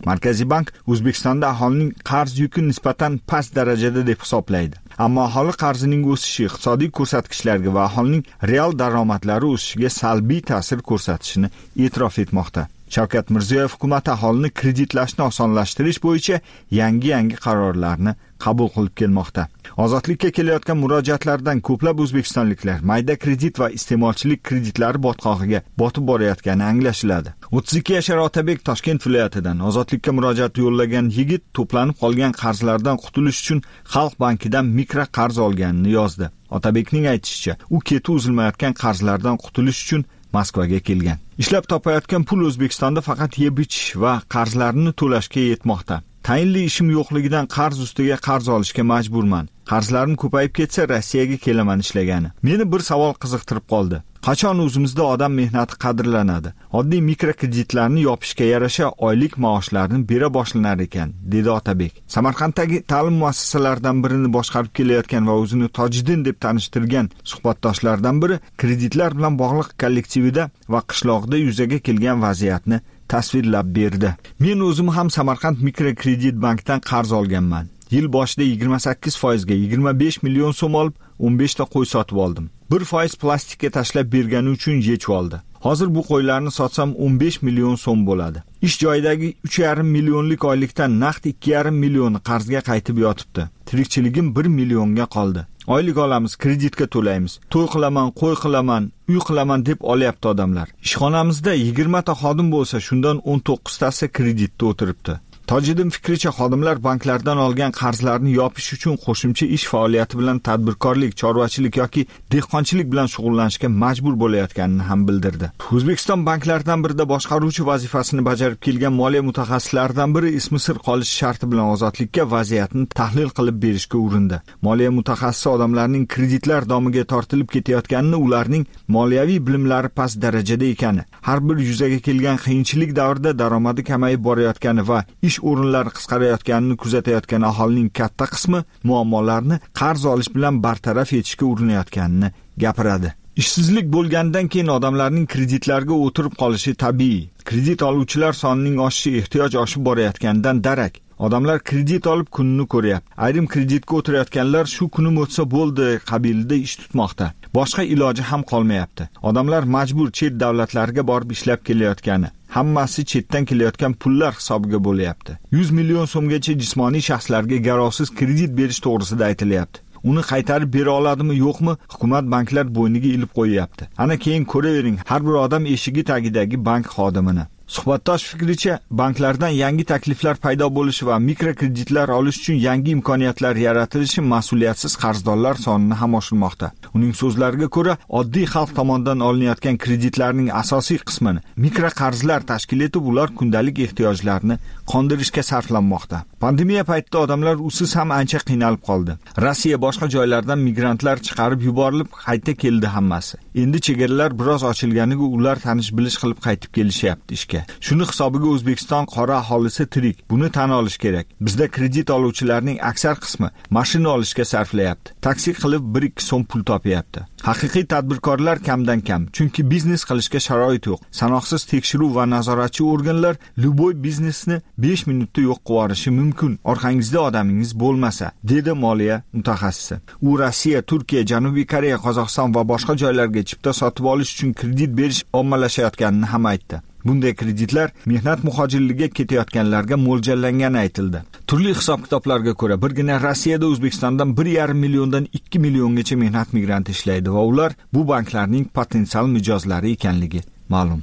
Markaziy bank O'zbekistonda aholining qarz yuki nisbatan past darajada deb hisoblaydi. Ammo aholi qarzining o'sishi iqtisodiy ko'rsatkichlarga va aholining real daromadlari o'sishiga salbiy ta'sir ko'rsatishini e'tirof etmoqda. Shavkat Mirziyoyev hukumat aholini kreditlashni osonlashtirish bo'yicha yangi qarorlarni qabul qilib kelmoqda. Ozodlikka kelayotgan murojaatlardan ko'plab o'zbekistonliklar mayda kredit va iste'molchilik kreditlari botqog'iga botib borayotgani anglashiladi. 32 yashar Otabek Toshkent viloyatidan ozodlikka murojaat yo'llagan yigit to'planib qolgan qarzlardan qutulish uchun Xalq bankidan mikro qarz olganini yozdi. Otabekning aytishicha, u keti uzilmayotgan qarzlardan qutulish uchun Moskvaga kelgan. Ishlab topayotgan pul O'zbekistonda faqat yeb-ichish va qarzlarini to'lashga yetmoqda. Tayinli ishim yo'qligidan qarz ustiga qarz olishga majburman. Qarzlarim ko'payib ketsa Rossiyaga kelaman ishlagani. Meni bir savol qiziqtirib qoldi. Qachon o'zimizda odam mehnati qadrlanadi? Oddiy mikrokreditlarni yopishga yarasha oylik maoshlarni bera boshlanar ekan, dedi Otabek. Samarqanddagi ta'lim muassasalaridan birini boshqarib kelayotgan va o'zini Tojiddin deb tanishtirgan suhbatdoshlardan biri kreditlar bilan bog'liq kollektivida va qishloqda yuzaga kelgan vaziyatni tasvirlab berdi. Men o'zim ham Samarqand mikrokredit bankdan qarz olganman. Yil boshida 28% ga 25 million so'm olib 15 ta qo'y sotib oldim. 1% plastikka tashlab bergani uchun yechib oldi. Hozir bu qo'ylarni sotsam 15 million so'm bo'ladi. Ish joyidagi 3,5 millionlik oylikdan naqd 2,5 million qarzga qaytib yotibdi. Tirikchiligim 1 millionga qoldi. Oylik olamiz, kreditga to'laymiz. To'y qilaman, qo'y qilaman, uy qilaman deb olyapti odamlar. Ishxonamizda 20 ta xodim bo'lsa, shundan 19 tasi kreditda o'tiribdi. Tojiddin fikricha xodimlar banklardan olgan qarzlarni yopish uchun qo'shimcha ish faoliyati bilan tadbirkorlik, chorvachilik yoki dehqonchilik bilan shug'ullanishga majbur bo'layotganini ham bildirdi. O'zbekiston banklaridan birida boshqaruvchi vazifasini bajarib kelgan moliya mutaxassislaridan biri ismi sir qolishi sharti bilan ozodlikka vaziyatni tahlil qilib berishga urindi. Moliya mutaxassisi odamlarning kreditlar domiga tortilib ketayotganini, ularning moliyaviy bilimlari past darajada ekani, har bir yuzaga kelgan qiyinchilik davrida daromadi kamayib borayotgani va ish o'rinlari qisqarayotganini kuzatayotgan aholining katta qismi muammolarni qarz olish bilan bartaraf etishga urinayotganini gapiradi. Ishsizlik bo'lgandan keyin odamlarning kreditlarga o'tirib qolishi tabiiy. Kredit oluvchilar sonining oshishi ehtiyoj oshib borayotganidan darak. Odamlar kredit olib kunini ko'ryapti. Ayrim kreditga o'tirayotganlar shu kunim o'tsa bo'ldi qabilida ish tutmoqda. Boshqa iloji ham qolmayapti. Odamlar majbur chet davlatlarga borib ishlab kelayotgani, hammasi chetdan kelayotgan pullar hisobiga bo'layapti. 100 million so'mgacha jismoniy shaxslarga garovsiz kredit berish to'g'risida aytilyapti. Uni qaytarib bera oladimi, yo'qmi, hukumat banklar bo'yniga ilib qo'yyapti. Ana keyin ko'ravering har bir odam eshigi tagidagi bank xodimini. Suhbatdosh fikricha, banklardan yangi takliflar paydo bo'lishi va mikrokreditlar olish uchun yangi imkoniyatlar yaratilishi mas'uliyatsiz qarzdorlar sonini ham oshirmoqda. Uning so'zlariga ko'ra, oddiy xalq tomonidan olinayotgan kreditlarning asosiy qismini mikroqarzlar tashkil etib, ular kundalik ehtiyojlarni qondirishga sarflanmoqda. Pandemiya paytida odamlar usiz ham ancha qiynalib qoldi. Rossiya boshqa joylardan migrantlar chiqarib yuborilib, qayta keldi hammasi. Endi chegaralar biroz ochilganiga ular tanish-bilish qilib qaytib kelishyapti ishga. Shuni hisobiga O'zbekiston qora aholisi tirik. Buni tan olish kerak. Bizda kredit oluvchilarning aksar qismi mashina olishga sarflayapti. Taksi qilib 1-2 so'm pul topyapti. Haqiqiy tadbirkorlar kamdan kam, chunki biznes qilishga sharoit yo'q. Sanoqsiz tekshiruv va nazoratchi organlar luboy biznesni 5 minutda yo'q qilib yuborishi mumkin. Orqangizda odamingiz bo'lmasa, dedi moliya mutaxassisi. U Rossiya, Turkiya, Janubiy Koreya, Qozog'iston va boshqa joylarga chipta sotib olish uchun kredit berish ommalashayotganini ham aytdi. Bunday kreditlar mehnat muhojirligiga ketayotganlarga mo'ljallangani aytildi. Turli hisob-kitoblarga ko'ra, birgina Rossiyada O'zbekistondan 1,5 milliondan 2 milliongacha mehnat migranti ishlaydi va ular bu banklarning potensial mijozlari ekanligi ma'lum.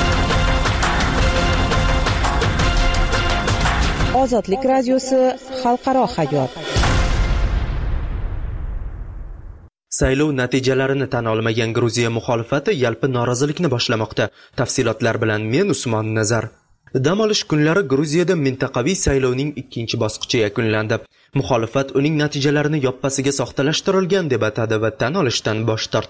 Ozodlik radiosi xalqaro hayot. Saylov natijalarini tan olmagan Gruziya muxolifati yalpi norozilikni boshlamoqda. Tafsilotlar bilan men Usmon Nazar. Dam olish kunlari Gruziyada mintaqaviy saylovning ikkinchi bosqichi yakunlandi. Muxolifat uning natijalarini yoppasiga soxtalashtirilgan deb atadi va tan olishdan bosh tortdi.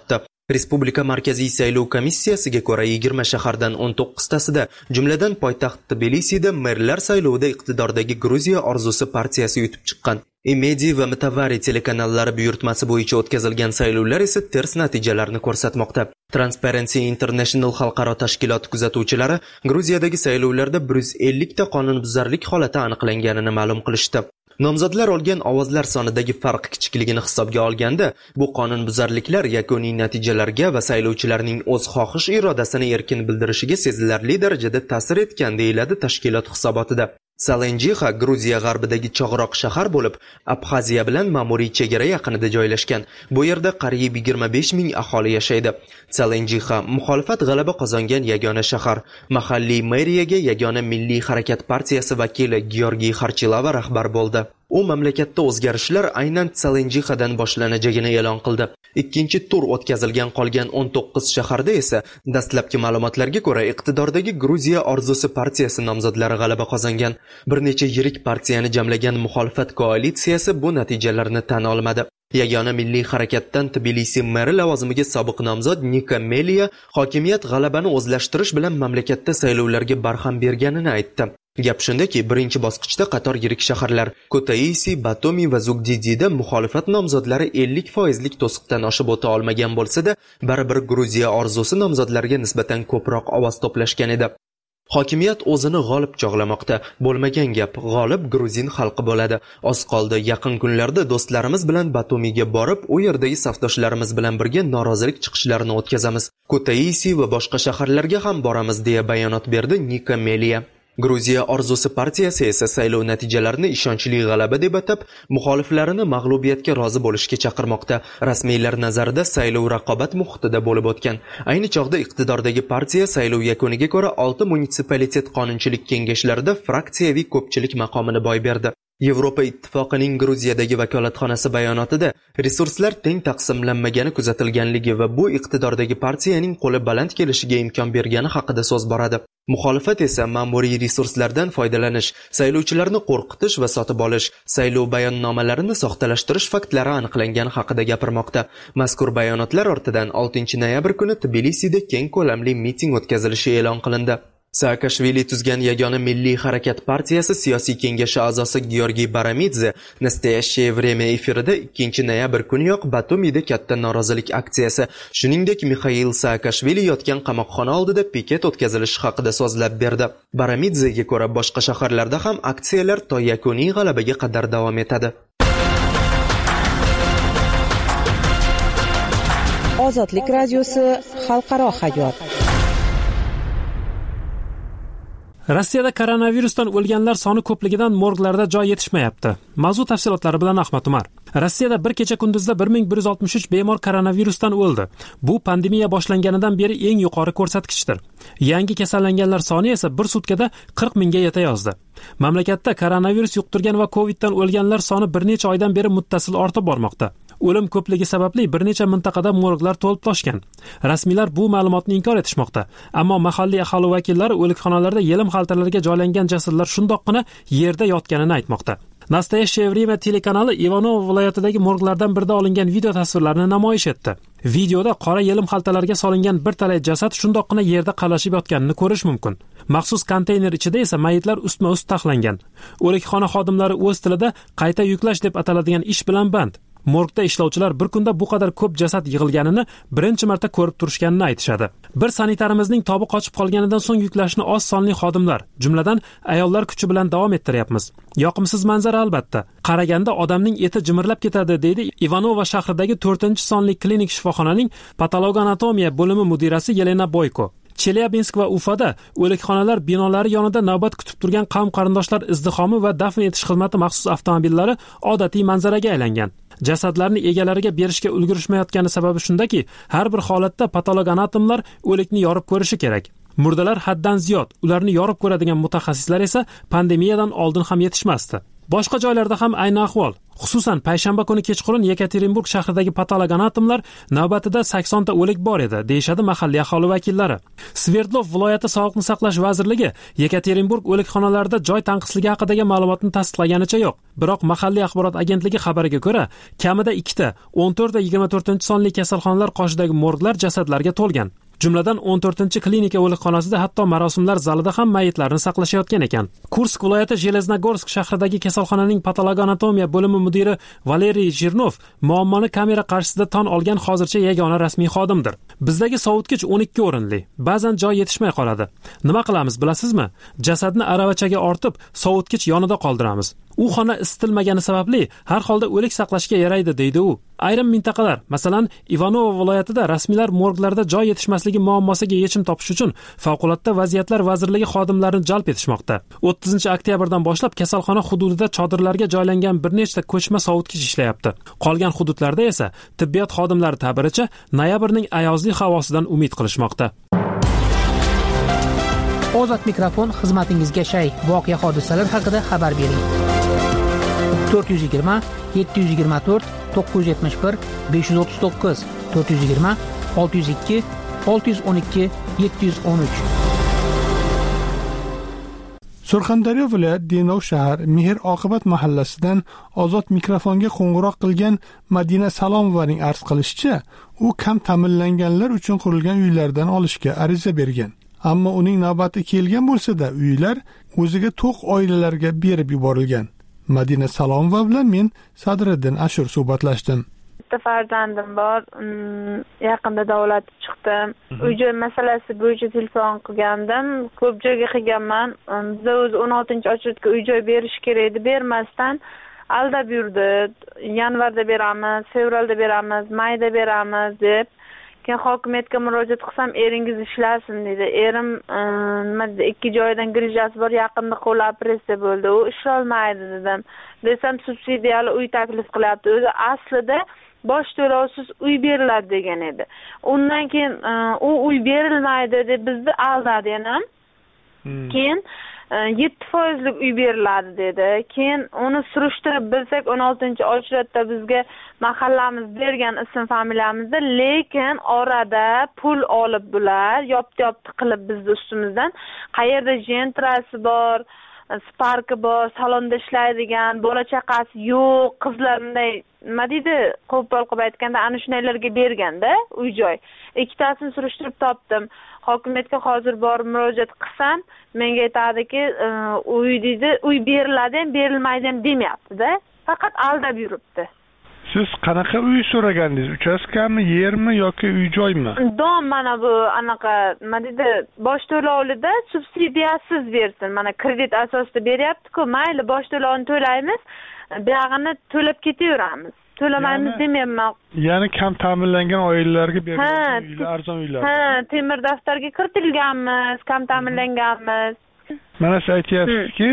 Respublika Markaziy saylov komissiyasiga ko'ra 20 shahardan 19 tasida, jumladan poytaxt Tbilisida merlar saylovida iqtidordagi Gruziya orzusi partiyasi yutib chiqqan. Imedi va Mutavari telekanallari buyurtmasi bo'yicha o'tkazilgan saylovlar esa ters natijalarni ko'rsatmoqda. Transparency International xalqaro tashkiloti kuzatuvchilari Gruziyadagi saylovlarda 150 ta qonunbuzarlik holati aniqlanganini ma'lum qilishdi. Nomzodlar olgan ovozlar sonidagi farq kichikligini hisobga olganda, bu qonunbuzarliklar yakuniy natijalarga va saylovchilarning o'z xohish irodasini erkin bildirishiga sezilarli darajada ta'sir etgan deyiladi tashkilot hisobotida. Salenjixa Gruziya g'arbidagi chog'roq shahar bo'lib, Abxaziya bilan ma'muriy chegara yaqinida joylashgan. Bu yerda qariyb 25 ming aholi yashaydi. Salenjixa muxolifat g'alaba qozongan yagona shahar. Mahalliy meriyaga yagona Milliy harakat partiyasi vakili Georgiy Xarchilava rahbar bo'ldi. U mamlakatda o'zgarishlar aynan Salenjixadan boshlanajagini e'lon qildi. Ikkinchi tur o'tkazilgan qolgan 19 shaharda esa dastlabki ma'lumotlarga ko'ra iqtidordagi Gruziya orzusi partiyasi nomzodlari g'alaba qozongan. Bir necha yirik partiyani jamlagan muxolifat koalitsiyasi bu natijalarni tan olmadi. Yagona Milliy harakatdan Tbilisi meri lavozimiga sobiq nomzod Nika Meliya hokimiyat g'alabani o'zlashtirish bilan mamlakatda saylovlarga barham berganini aytdi. Gap shundaki, birinchi bosqichda qator yirik shaharlar Kutaisi, Batumi va Zugdidida muxolifat nomzodlari 50% to'siqdan oshib o'ta olmagan bo'lsa-da, baribir Gruziya orzusi nomzodlariga nisbatan ko'proq ovoz to'plashgan edi. Hokimiyat o'zini g'olib chog'lamoqda. Bo'lmagan gap, g'olib gruzin xalqi bo'ladi. Oz qoldi, yaqin kunlarda do'stlarimiz bilan Batumiga borib, u yerdagi safdoshlarimiz bilan birga norozilik chiqishlarini o'tkazamiz. Kutaisi va boshqa shaharlarga ham boramiz deya bayonot berdi Nika Meliya. Gruziya orzusi partiyasi esa saylov natijalarini ishonchli g'alaba deb atab, muxoliflarini mag'lubiyatga rozi bo'lishga chaqirmoqda. Rasmiylar nazarida saylov raqobat muhitida bo'lib o'tgan. Ayni chog'da iqtidordagi partiya saylov yakuniga ko'ra 6 munitsipalitet qonunchilik kengashlarida fraksiyaviy ko'pchilik maqomini boy berdi. Yevropa Ittifoqining Gruziyadagi vakolatxonasi bayonotida resurslar teng taqsimlanmagani kuzatilganligi va bu iqtidordagi partiyaning qo'li baland kelishiga imkon bergani haqida so'z boradi. Muxolifat esa ma'muriy resurslardan foydalanish, saylovchilarni qo'rqitish va sotib olish, saylov bayonnomalarini soxtalashtirish faktlari aniqlangani haqida gapirmoqda. Mazkur bayonotlar ortidan 6-noyabr kuni Tbilisida keng ko'lamli miting o'tkazilishi e'lon qilindi. Saakashvili tuzgan yagona Milliy harakat partiyasi siyosiy kengashi a'zosi Georgiy Baramidze Nastoящее время efirida 2-noyabr kuniyoq Batumida katta norozilik aksiyasi, shuningdek Mixail Saakashvili yotgan qamoqxona oldida piket o'tkazilishi haqida so'zlab berdi. Baramidzega ko'ra boshqa shaharlarda ham aksiyalar to yakuniy g'alabaga qadar davom etadi. Ozodlik radiosi xalqaro hayot. Rossiyada koronavirusdan o'lganlar soni ko'pligidan morglarda joy yetishmayapti. Mavzu tafsilotlari bilan Ahmad Umar. Rossiyada bir kecha kunduzda 1163 bemor koronavirusdan o'ldi. Bu pandemiya boshlanganidan beri eng yuqori ko'rsatkichdir. Yangi kasallanganlar soni esa bir sutkada 40 mingga yetayozdi. Mamlakatda koronavirus yuqtirgan va Coviddan o'lganlar soni bir necha oydan beri muttasil ortib bormoqda. O'lim ko'pligi sababli bir necha mintaqada morglar to'lib toshgan. Rasmiylar bu ma'lumotni inkor etishmoqda. Ammo mahalliy aholi vakillari o'likxonalarda yelim xaltalarga joylangan jasadlar shundoqqina yerda yotganini aytmoqda. Nastoящее время telekanali Ivanovo viloyatidagi morglardan birida olingan video tasvirlarini namoyish etdi. Videoda qora yelim xaltalarga solingan bir talay jasad shundoqqina yerda qalashib yotganini ko'rish mumkin. Maxsus konteyner ichida esa mayitlar ustma-ust taxlangan. O'likxona xodimlari o'z tilida qayta yuklash deb ataladigan ish bilan band. Morgda ishlovchilar bir kunda bu qadar ko'p jasad yig'ilganini birinchi marta ko'rib turishganini aytishadi. Bir sanitarimizning tobi qochib qolganidan so'ng yuklashni oz sonli xodimlar, jumladan ayollar kuchi bilan davom ettiryapmiz. Yoqimsiz manzara albatta. Qaraganda odamning eti jimirlab ketadi, deydi Ivanovo shahridagi 4-sonli klinik shifoxonaning patologanatomiya bo'limi mudirasi Yelena Boyko. Chelyabinsk va Ufada o'likxonalar binolari yonida navbat kutib turgan qavm qarindoshlar izdihomi va dafn etish xizmati maxsus avtomobillari odatiy manzaraga aylangan. Jasadlarni egalariga berishga ulgurishmayotgani sababi shundaki, har bir holatda patologanatomlar o'likni yorib ko'rishi kerak. Murdalar haddan ziyod, ularni yorib ko'radigan mutaxassislar esa pandemiyadan oldin ham yetishmasdi. Boshqa joylarda ham ayni ahvol. Xususan, payshanba kuni kechqurun Yekaterinburg shahridagi patologonatomlar navbatida 80 ta o'lik bor edi, deyshadi mahalliy aholi vakillari. Sverdlov viloyati Sog'liqni saqlash vazirligi Yekaterinburg o'likxonalarida joy tanqisligi haqidagi ma'lumotni tasdiqlaganicha yo'q. Biroq mahalliy axborot agentligi xabariga ko'ra, kamida 2 ta 14 va 24 sonli kasalxonalar qoshidagi morglar jasadlarga to'lgan. Jumladan 14-klinika o'likxonasida hatto marosimlar zalida ham mayitlarni saqlashayotgan ekan. Kursk viloyati Jeleznogorsk shahridagi kasalxonaning patologanatomiya bo'limi mudiri Valeriy Jirnov muammoni kamera qarshisida tan olgan hozircha yagona rasmiy xodimdir. Bizdagi sovutgich 12 o'rinli. Ba'zan joy yetishmay qoladi. Nima qilamiz bilasizmi? Jasadni aravachaga ortib, sovutgich yonida qoldiramiz. U xona isitilmagani sababli har holda o'lik saqlashga yaraydi, deydi u. Ayrim mintaqalar, masalan, Ivanovo viloyatida rasmiylar morglarda joy yetishmasligi muammosiga yechim topish uchun favqulodda vaziyatlar vazirligi xodimlarini jalb etishmoqda. 30-oktyabrdan boshlab kasalxona hududida chodirlarga joylangan bir nechta ko'chma sovutgich ishlayapti. Qolgan hududlarda esa tibbiyot xodimlari ta'biricha noyabrning ayozli havosidan umid qilishmoqda. Ozod mikrofon xizmatingizga shay. Voqea hodisalar haqida xabar bering. 420 724 971 539 420 602 612 713. Surxondaryo viloyat Denov shahar Mehr oqibat mahallasidan ozod mikrofonga qo'ng'iroq qilgan Madina Salomovaning arz qilishicha, u kam ta'minlanganlar uchun qurilgan uylardan olishga ariza bergan. Ammo uning navbati kelgan bo'lsa-da, uylar o'ziga to'q oilalarga berib yuborilgan. Madina Salomova bilan men Sadriddin Ashur suhbatlashdim. Bitta farzandim bor, yaqinda davolatib chiqdim. Uy-joy masalasi bo'yicha telefon qilgandim. Ko'p joyga qilganman. Biz o'zi 16-ochirtga uy-joy berish kerak edi, bermasdan aldab yurdi. Yanvarda beramiz, fevralda beramiz, mayda beramiz deb. Keyin hokimiyatga murojaat qilsam, eringiz ishlasin dedi. Erim nima dedi, 2 joydan grijasi bor, yaqinda qo'l operatsiya bo'ldi. U ishlolmaydi dedim. Desam, subsidiyali uy taklif qilyapti. O'zi aslida bosh to'lovsiz uy beriladi degan edi. Undan keyin u uy berilmaydi deb bizni aldadi yana. Keyin 7% uy beriladi dedi. Keyin uni surishtirib bilsak 16-ochratda bizga mahallamiz bergan ism familiyamizda, lekin orada pul olib bular yopti qilib bizni ustimizdan. Qayerda jentrasi bor, sparki bor, salonda ishlaydigan, bola chaqasi yo'q, qizlar bunday nima deydi, qo'pol qilib aytganda ana shunaylarga berganda uy-joy. Ikkitasini surishtirib topdim. Hokimiyatga hozir borib murojaat qilsam, menga aytadiki, uy deydi, uy beriladi ham, berilmaydi ham demayapti-da. Faqat aldab yuribdi. Siz qanaqa uy so'ragandingiz? Uchastkami, yermi yoki uy-joymi? Dom mana bu anaqa, nima deydi, bosh to'lovida subsidiyasiz bersin. Mana kredit asosida beryapti-ku, mayli bosh to'lovini to'laymiz, buyog'ini to'lab ketaveramiz. To'lamaymiz demayman. Ya'ni kam ta'minlangan oilalarga berilgan uylar, arzon uylar. Ha, temir daftarga kiritilganmiz, kam ta'minlanganmiz. Mana siz aytyapsizki,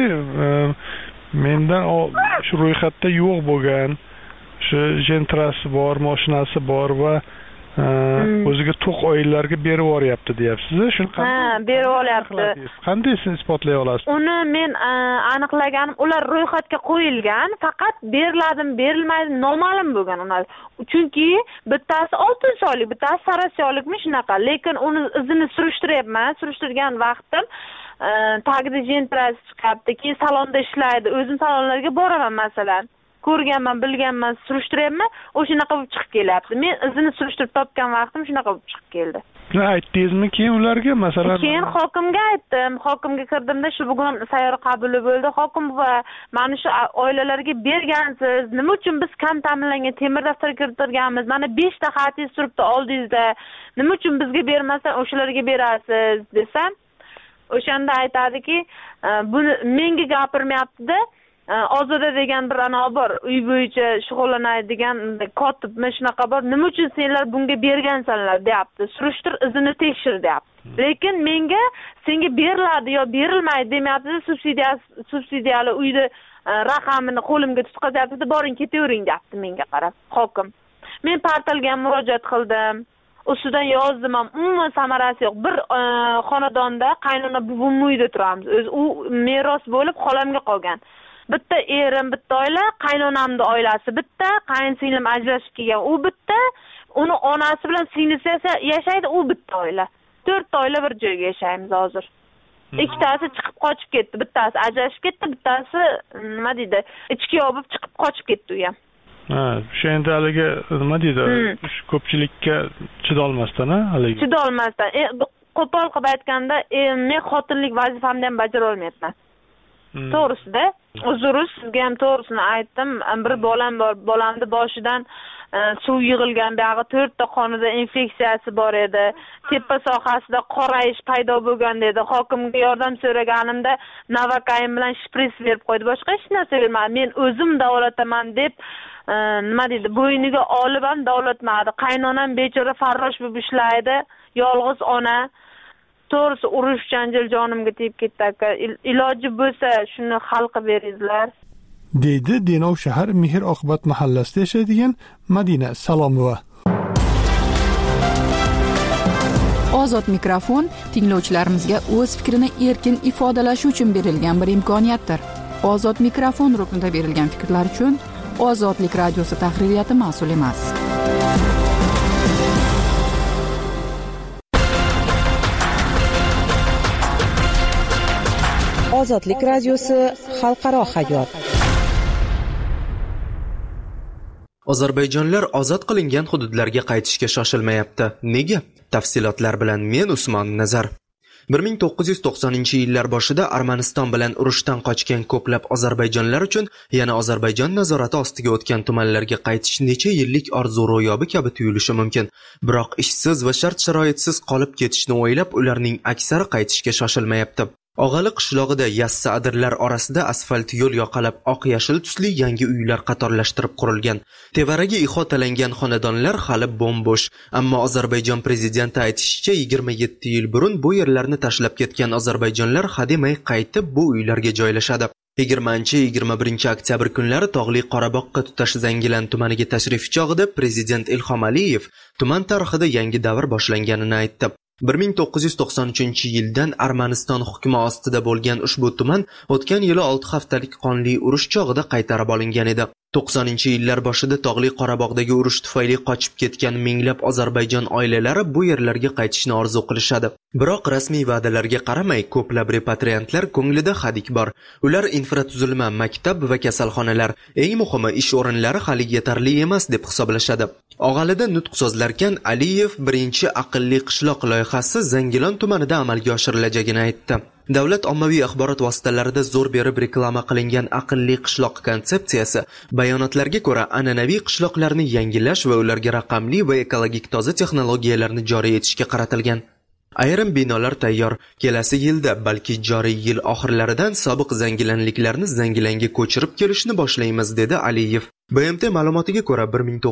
mendan shu ro'yxatda yo'q bo'lgan, shu jentrasi bor, mashinasi bor va o'ziga to'q oilalarga berib yuboryapti deyapsiz. Shuni qanday berib olyapti? Qanday siz isbotlay olasiz? Uni men aniqlaganim, ular ro'yxatga qo'yilgan, faqat beriladimi, berilmaydi noma'lum bo'lgan ular. Chunki bittasi 6 oylik, bittasi sarasyolikmi shunaqa, lekin uni izini surishtiryapman. Surishtirgan vaqtim tagida jentrasi chiqibdi, keyin salonda ishlaydi. O'zim salonlarga boraman masalan. Ko'rganman, bilganman, surishtiryapman, o'shanaqa bo'lib chiqib kelyapti. Men izini surishtirib topgan vaqtim shunaqa bo'lib chiqib keldi. Aytdingizmi keyin ularga masalan? Keyin hokimga aytdim. Hokimga kirdimda, shu bugun sayyor qabuli bo'ldi. Hokim va mana shu oilalarga bergansiz. Nima uchun biz kam ta'minlangan temir daftarga kiritilganmiz? Mana 5 ta xatingiz turibdi oldingizda. Nima uchun bizga bermasdan o'shalarga berasiz desam, o'shanda aytadiki, buni menga gapirmayapti-da. Ozoda degan bir ana bor, uy bo'yicha shug'ullanadigan kotibmi shunaqa bor. Nima uchun senlar bunga bergansanlar deyapti. Surishtir, izini tekshir deyapti. Lekin menga senga beriladi yo berilmaydi demayapti. Subsidiyali uyni raqamini qo'limga tutqazyapti. Boring ketavering deyapti menga qarab hokim. Men portalga murojaat qildim. Ustidan yozdim ham, umuman samarasi yo'q. Bir xonadonda qaynona buvim uyda turamiz. U meros bo'lib xolamga qolgan. bitta erim bitta oila, qaynonamning oilasi bitta, qaynsinglim ajrashib kelgan, u bitta, uni onasi bilan singlisi yashaydi, u bitta oila. 4 oila bir joyga yashaymiz hozir. Ikkitasi chiqib qochib ketdi, bittasi ajrashib ketdi, bittasi nima deydi, ichki yopib chiqib qochib ketdi u ham. Ha, o'sha endi haligi nima deydi, ko'pchilikka chidolmasdan, haligi. Chidolmasdan. Qo'pol qilib aytganda, men xotinlik vazifamni ham bajara olmayapman. To'g'risida, uzr, sizga ham to'g'risini aytdim. Bir bolam bor, bolamni boshidan suv yig'ilgan, buyog'i 4 ta qonida infeksiyasi bor edi. Tepa sohasida qorayish paydo bo'lgan dedi. Hokimga yordam so'raganimda Navakayn bilan shpris berib qo'ydi. Boshqa hech narsa bermadi. Men o'zim davolataman deb nima deydi, bo'yniga olib ham davolatmadi. Qaynonam bechora farrosh bo'lib ishlaydi, yolg'iz ona. To'g'risi urush janjal jonimga tegib ketdi aka. Iloji bo'lsa shuni hal qilib beringlar. deydi Denov shahar Mehr oqibat mahallasida yashaydigan Madina Salomova. Ozod mikrofon tinglovchilarimizga o'z fikrini erkin ifodalashi uchun berilgan bir imkoniyatdir. Ozod mikrofon ruknida berilgan fikrlar uchun Ozodlik radiosi tahririyati mas'ul emas. Ozodlik radiosi xalqaro hayot. Ozarbayjonlar ozod qilingan hududlarga qaytishga shoshilmayapti. Nega? Tafsilotlar bilan men Usmon Nazar. 1990-yillar boshida Armaniston bilan urushdan qochgan ko'plab ozarbayjonlar uchun yana Ozarbayjon nazorati ostiga o'tgan tumanlarga qaytish necha yillik orzu ro'yobi kabi tuyulishi mumkin. Biroq ishsiz va shart-sharoitsiz qolib ketishni o'ylab ularning aksari qaytishga shoshilmayapti. Og'ali qishlog'ida yassi adirlar orasida asfalt yo'l yoqalab oq-yashil tusli yangi uylar qatorlashtirib qurilgan. Tevaragi ihotalangan xonadonlar hali bo'm-bo'sh, ammo Ozarbayjon prezidenti aytishicha 27 yil burun bu yerlarni tashlab ketgan ozarbayjonlar hademay qaytib bu uylarga joylashadi. 20-21 oktyabr kunlari Tog'li Qorabog'ga tutash Zangilan tumaniga tashrif chog'ida prezident Ilhom Aliyev tuman tarixida yangi davr boshlanganini aytdi. 1993-yildan Armaniston hukmi ostida bo'lgan ushbu tuman o'tgan yili 6 haftalik qonli urush chog'ida qaytarib olingan edi. 90-yillar boshida Tog'li Qorabog'dagi urush tufayli qochib ketgan minglab Ozarbayjon oilalari bu yerlarga qaytishni orzu qilishadi. Biroq rasmiy va'dalarga qaramay, ko'plab repatriantlar ko'nglida hadik bor. Ular infratuzilma, maktab va kasalxonalar, eng muhimi ish o'rinlari hali yetarli emas deb hisoblashadi. Og'alida nutq so'zlarkan Aliyev birinchi aqlli qishloq loyihasi Zangilon tumanida amalga oshirilajagini aytdi. Davlat ommaviy axborot vositalarida zo'r berib reklama qilingan aqlli qishloq konsepsiyasi bayonotlarga ko'ra an'anaviy qishloqlarni yangilash va ularga raqamli va ekologik toza texnologiyalarni joriy etishga qaratilgan. Ayrim binolar tayyor. Kelasi yilda, balki joriy yil oxirlaridan sobiq zangilanliklarni Zangilanga ko'chirib kelishni boshlaymiz, dedi Aliyev. BMT ma'lumotiga ko'ra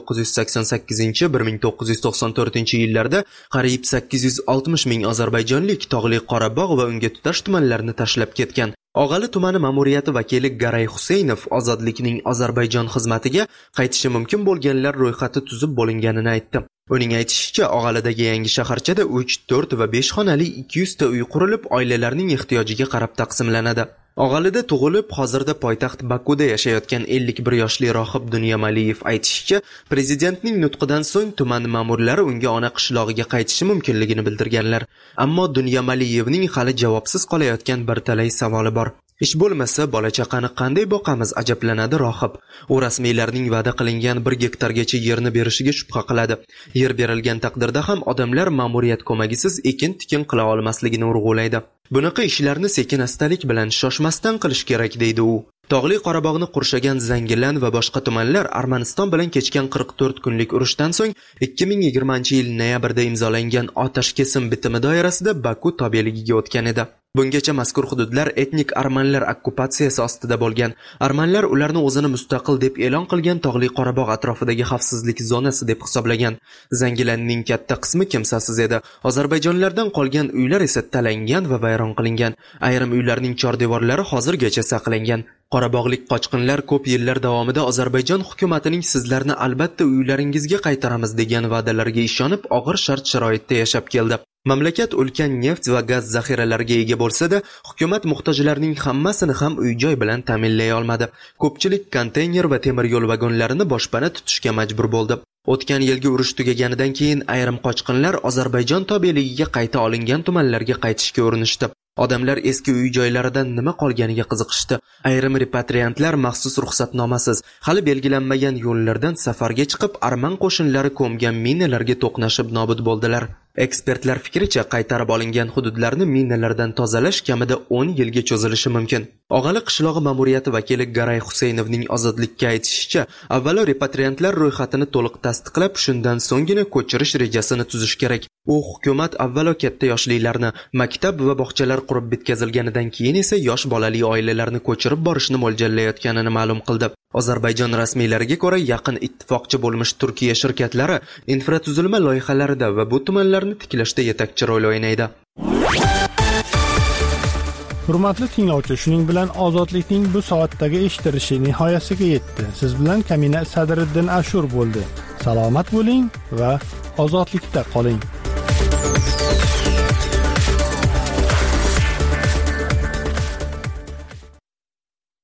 1988-1994-yillarda qariyb 860 ming ozarbayjonlik Tog'li Qorabog' va unga tutash tumanlarni tashlab ketgan. Og'ali tumani ma'muriyati vakili Garay Huseynov ozodlikning Ozarbayjon xizmatiga qaytishi mumkin bo'lganlar ro'yxati tuzib bo'linganini aytdi. Uning aytishicha, Og'alidagi yangi shaharchada 3, 4 va 5 xonali 200 ta uy qurilib, oilalarning ehtiyojiga qarab taqsimlanadi. Og'alida tug'ilib, hozirda poytaxt Bakuda yashayotgan 51 yoshli rohib Dunyam Aliyev aytishicha, prezidentning nutqidan so'ng tuman ma'murlari unga ona qishlog'iga qaytishi mumkinligini bildirganlar. Ammo Dunyam Aliyevning hali javobsiz qolayotgan bir talay savoli bor. Ish bo'lmasa, bola-chaqani qanday boqamiz, ajablanadi rohib. U rasmiylarning va'da qilingan 1 gektargacha yerni berishiga shubha qiladi. Yer berilgan taqdirda ham odamlar ma'muriyat ko'magisiz ekin-tikin qila olmasligini urg'ulaydi. Bunaqa ishlarni sekin-astalik bilan shoshmasdan qilish kerak, deydi u. Tog'li Qorabog'ni qurshagan Zangilan va boshqa tumanlar Armaniston bilan kechgan 44 kunlik urushdan so'ng 2020-yil noyabrda imzolangan otash kesim bitimi doirasida Baku tobeligiga o'tgan edi. Bungacha mazkur hududlar etnik armanlar okkupatsiyasi ostida bo'lgan. Armanlar ularni o'zini mustaqil deb e'lon qilgan Tog'li Qorabog' atrofidagi xavfsizlik zonasi deb hisoblagan. Zangilanning katta qismi kimsasiz edi. Ozarbayjonlardan qolgan uylar esa talangan va vayron qilingan. Ayrim uylarning chordevorlari hozirgacha saqlangan. Qorabog'lik qochqinlar ko'p yillar davomida Ozarbayjon hukumatining sizlarni albatta uylaringizga qaytaramiz degan va'dalariga ishonib og'ir shart-sharoitda yashab keldi. Mamlakat ulkan neft va gaz zaxiralariga ega bo'lsa-da, hukumat muhtojlarning hammasini ham uy-joy bilan ta'minlay olmadi. Ko'pchilik konteyner va temir yo'l vagonlarini boshpana tutishga majbur bo'ldi. O'tgan yilgi urush tugaganidan keyin ayrim qochqinlar Ozarbayjon tobeligiga qayta olingan tumanlarga qaytishga urinishdi. Odamlar eski uy-joylaridan nima qolganiga qiziqishdi. Ayrim repatriantlar maxsus ruxsatnomasiz, hali belgilanmagan yo'llardan safarga chiqib, arman qo'shinlari ko'mgan minalarga to'qnashib nobud bo'ldilar. Ekspertlar fikricha, qaytarib olingan hududlarni minalardan tozalash kamida 10 yilga cho'zilishi mumkin. Og'ali qishlog'i ma'muriyati vakili Garay Huseynovning Ozodlikka aytishicha, avvalo repatriantlar ro'yxatini to'liq tasdiqlab, shundan so'nggina ko'chirish rejasini tuzish kerak. U hukumat avvalo katta yoshlilarni, maktab va bog'chalar qurib bitkazilganidan keyin esa yosh bolali oilalarni ko'chirib borishni mo'ljallayotganini ma'lum qildi. Ozarbayjon rasmiylariga ko'ra, yaqin ittifoqchi bo'lmish Turkiya shirkatlari infratuzilma loyihalarida va bu tumanlarni tiklashda yetakchi rol o'ynaydi. Hurmatli tinglovchi, shuning bilan Ozodlikning bu soatdagi eshitilishi nihoyasiga yetdi. Siz bilan Kamina Sadriddin Ashur bo'ldi. Salomat bo'ling va ozodlikda qoling.